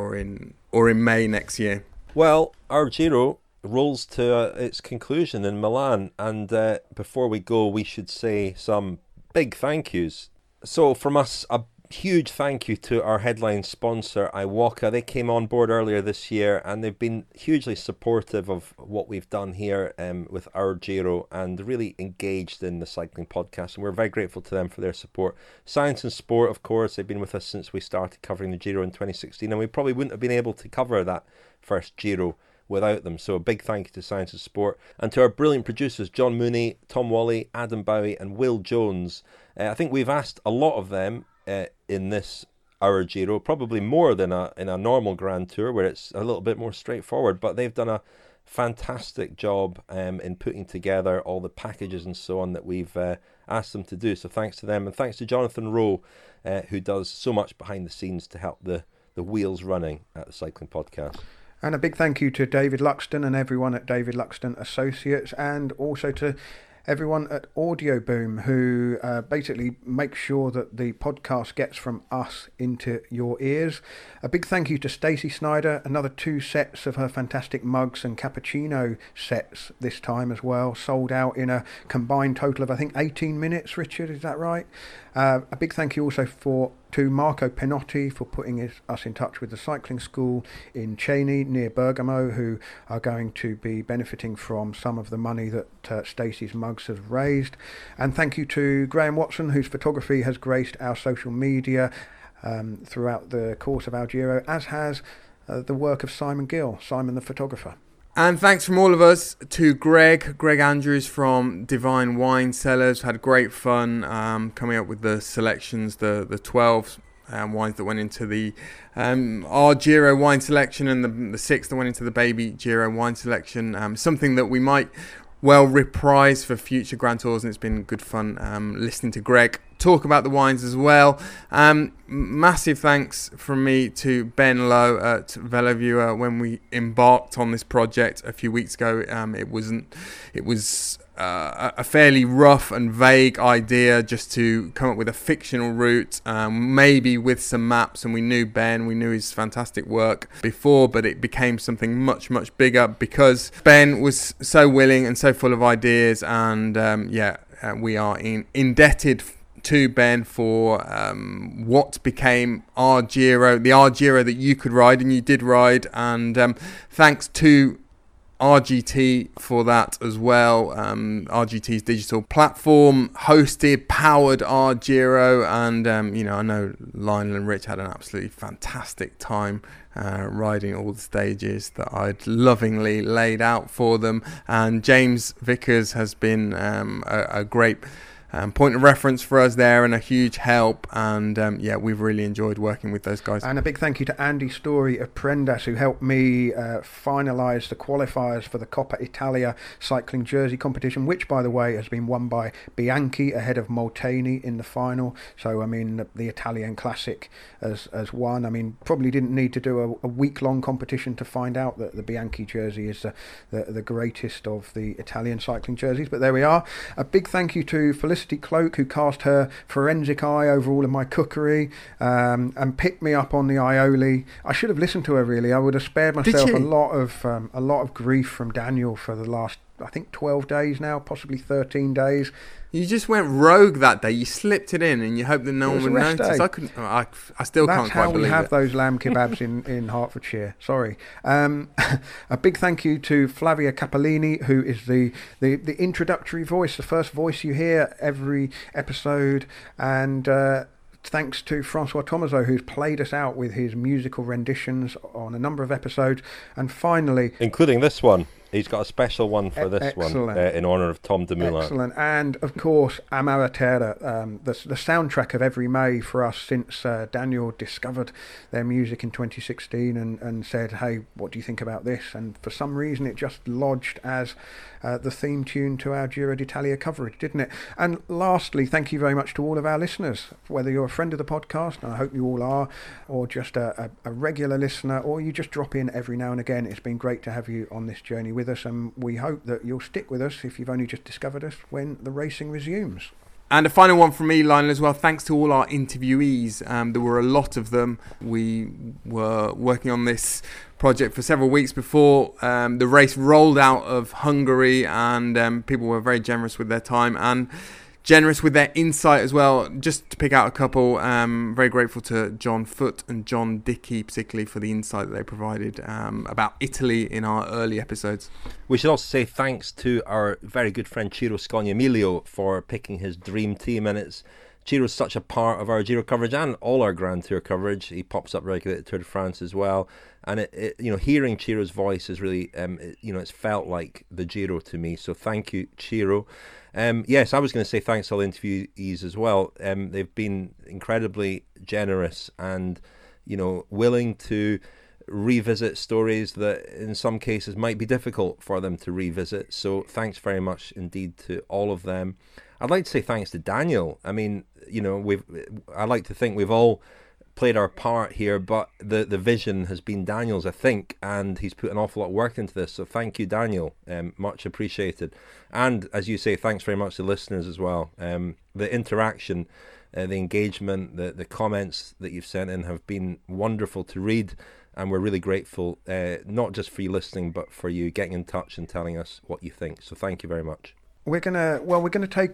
Speaker 5: or in May next year.
Speaker 3: Well, our Giro rolls to its conclusion in Milan, and before we go, we should say some big thank yous. So from us, a huge thank you to our headline sponsor, Iwaka. They came on board earlier this year, and they've been hugely supportive of what we've done here with our Giro, and really engaged in the cycling podcast, and we're very grateful to them for their support. Science and Sport, of course, they've been with us since we started covering the Giro in 2016, and we probably wouldn't have been able to cover that first Giro without them. So a big thank you to Science and Sport, and to our brilliant producers, John Mooney, Tom Wally, Adam Bowie and Will Jones. I think we've asked a lot of them in this Our Giro, probably more than in a normal Grand Tour where it's a little bit more straightforward, but they've done a fantastic job in putting together all the packages and so on that we've asked them to do. So thanks to them, and thanks to Jonathan Rowe, who does so much behind the scenes to help the wheels running at the Cycling Podcast.
Speaker 4: And a big thank you to David Luxton and everyone at David Luxton Associates, and also to everyone at Audio Boom, who basically make sure that the podcast gets from us into your ears. A big thank you to Stacey Snyder, another 2 sets of her fantastic mugs and cappuccino sets this time as well, sold out in a combined total of I think 18 minutes, Richard, is that right? A big thank you also to Marco Penotti for putting us in touch with the cycling school in Cheney near Bergamo, who are going to be benefiting from some of the money that Stacey's mugs have raised. And thank you to Graham Watson, whose photography has graced our social media throughout the course of our Giro, as has the work of Simon Gill, Simon the photographer.
Speaker 5: And thanks from all of us to Greg Andrews from Divine Wine Cellars. Had great fun coming up with the selections, the 12 wines that went into the our Giro wine selection, and the 6 that went into the Baby Giro wine selection. Something that we might well reprise for future Grand Tours, and it's been good fun listening to Greg talk about the wines as well. Massive thanks from me to Ben Lowe at VeloViewer. When we embarked on this project a few weeks ago, it was a fairly rough and vague idea just to come up with a fictional route, maybe with some maps, and we knew his fantastic work before, but it became something much, much bigger because Ben was so willing and so full of ideas, and we are indebted to Ben for what became our Giro, the our Giro that you could ride, and you did ride, and thanks to RGT for that as well. RGT's digital platform powered our Giro, and I know Lionel and Rich had an absolutely fantastic time riding all the stages that I'd lovingly laid out for them, and James Vickers has been a great point of reference for us there and a huge help. And yeah, we've really enjoyed working with those guys.
Speaker 4: And a big thank you to Andy Story of Prendas, who helped me finalise the qualifiers for the Coppa Italia cycling jersey competition, which, by the way, has been won by Bianchi ahead of Molteni in the final. So, I mean, the Italian Classic has won. I mean, probably didn't need to do a week-long competition to find out that the Bianchi jersey is the greatest of the Italian cycling jerseys. But there we are. A big thank you to Felicity Cloak, who cast her forensic eye over all of my cookery and picked me up on the aioli. I should have listened to her, really. I would have spared myself a lot of grief from Daniel for the last, I think, 12 days now, possibly 13 days.
Speaker 5: You just went rogue that day. You slipped it in, and you hoped that no one would notice. I still can't quite believe it. That's how we have those lamb kebabs in Hertfordshire. Sorry.
Speaker 4: A big thank you to Flavia Cappellini, who is the introductory voice, the first voice you hear every episode, and thanks to Francois Tomaso, who's played us out with his musical renditions on a number of episodes. And finally,
Speaker 3: including this one. He's got a special one for this one in honour of Tom Dumoulin.
Speaker 4: Excellent. And, of course, Amara Terra, the soundtrack of every May for us since Daniel discovered their music in 2016 and said, hey, what do you think about this? And for some reason it just lodged as the theme tune to our Giro d'Italia coverage, didn't it? And lastly, thank you very much to all of our listeners, whether you're a friend of the podcast, and I hope you all are, or just a regular listener, or you just drop in every now and again. It's been great to have you on this journey with us, and we hope that you'll stick with us if you've only just discovered us when the racing resumes.
Speaker 5: And a final one from me, Lionel, as well. Thanks to all our interviewees. There were a lot of them. We were working on this project for several weeks before the race rolled out of Hungary, and people were very generous with their time and generous with their insight as well. Just to pick out a couple, very grateful to John Foote and John Dickey, particularly for the insight that they provided about Italy in our early episodes.
Speaker 3: We should also say thanks to our very good friend Ciro Scognamiglio for picking his dream team, and Ciro's such a part of our Giro coverage and all our Grand Tour coverage. He pops up regularly at Tour de France as well, and hearing Ciro's voice is really it's felt like the Giro to me. So thank you, Ciro. Yes, I was going to say thanks to all the interviewees as well. They've been incredibly generous and willing to revisit stories that in some cases might be difficult for them to revisit. So thanks very much indeed to all of them. I'd like to say thanks to Daniel. I mean, I like to think we've all played our part here, but the vision has been Daniel's, I think, and he's put an awful lot of work into this. So thank you, Daniel. Much appreciated. And as you say, thanks very much to listeners as well. The interaction, the engagement, the comments that you've sent in have been wonderful to read, and we're really grateful, not just for you listening, but for you getting in touch and telling us what you think. So thank you very much.
Speaker 4: We're gonna take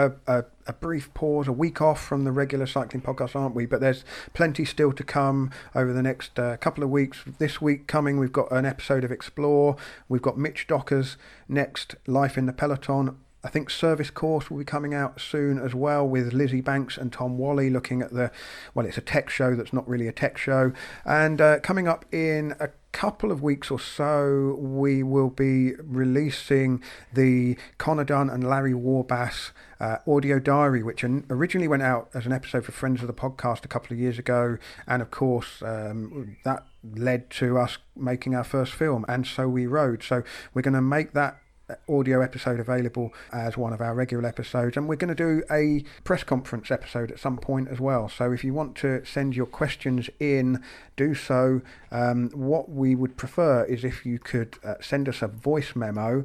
Speaker 4: a brief pause, a week off from the regular cycling podcast, aren't we? But there's plenty still to come over the next couple of weeks. This week coming, we've got an episode of Explore. We've got Mitch Docker's next Life in the Peloton. I think Service Course will be coming out soon as well, with Lizzie Banks and Tom Wally looking at it's a tech show that's not really a tech show. And coming up in a couple of weeks or so, we will be releasing the Conor Dunn and Larry Warbass audio diary, which originally went out as an episode for Friends of the Podcast a couple of years ago, and of course that led to us making our first film, And So We Rode. So we're going to make that audio episode available as one of our regular episodes, and we're going to do a press conference episode at some point as well. So if you want to send your questions in, do so. What we would prefer is if you could send us a voice memo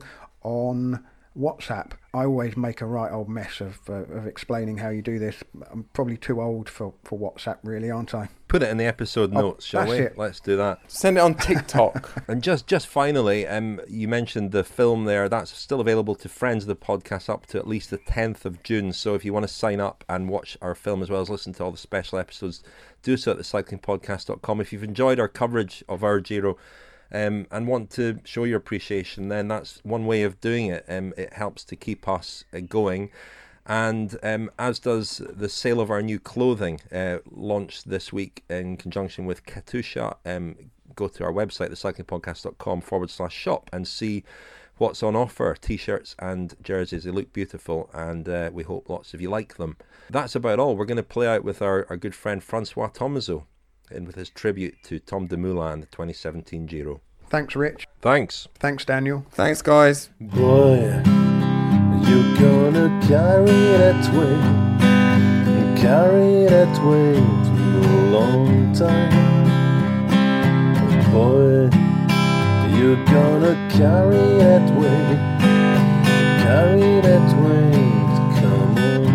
Speaker 4: on WhatsApp. I always make a right old mess of explaining how you do this. I'm probably too old for WhatsApp, really, aren't I?
Speaker 3: Put it in the episode notes, shall we? Let's do that.
Speaker 5: Send it on TikTok.
Speaker 3: And just finally, you mentioned the film there. That's still available to friends of the podcast up to at least the 10th of June. So if you want to sign up and watch our film as well as listen to all the special episodes, do so at thecyclingpodcast.com. If you've enjoyed our coverage of our Giro, and want to show your appreciation, then that's one way of doing it. It helps to keep us going, and as does the sale of our new clothing, launched this week in conjunction with Katusha. Go to our website, thecyclingpodcast.com/shop, and see what's on offer. T-shirts and jerseys, they look beautiful, and we hope lots of you like them. That's about all. We're going to play out with our good friend Francois Thomazeau, and with his tribute to Tom Dumoulin, the 2017 Giro.
Speaker 4: Thanks, Rich.
Speaker 3: Thanks.
Speaker 4: Thanks, Daniel.
Speaker 5: Thanks, guys.
Speaker 18: Boy, you're gonna carry that weight for a long time. Boy, you're gonna carry that weight, come on.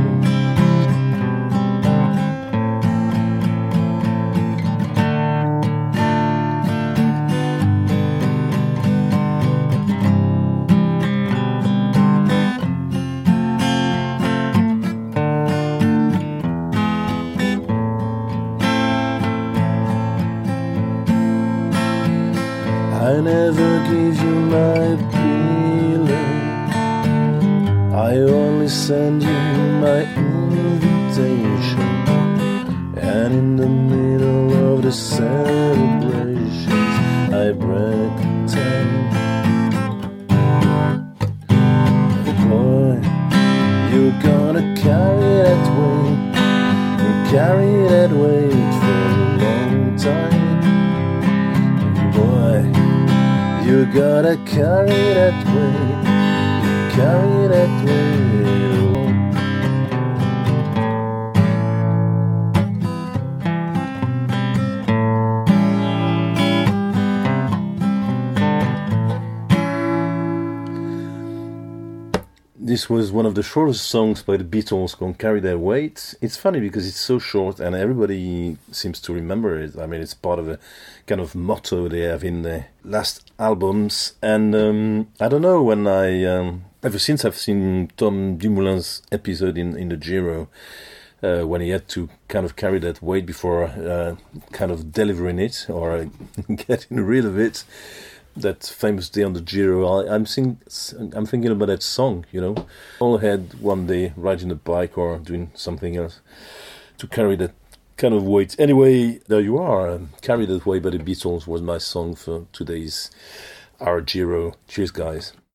Speaker 18: I never gave you my feeling, I only send you my invitation. And in the middle of the celebrations, I break time. Boy, you're gonna carry that weight for a long time. Boy, you gotta carry that weight alone. This was one of the shortest songs by the Beatles called Carry That Weight. It's funny because it's so short and everybody seems to remember it. I mean, it's part of a kind of motto they have in the last albums. And I don't know, when ever since I've seen Tom Dumoulin's episode in the Giro, when he had to kind of carry that weight before kind of delivering it or getting rid of it, that famous day on the Giro, I'm thinking about that song, you know. All had one day riding a bike or doing something else to carry that kind of weight. Anyway, there you are. Carry That Weight by the Beatles was my song for today's Our Giro. Cheers, guys.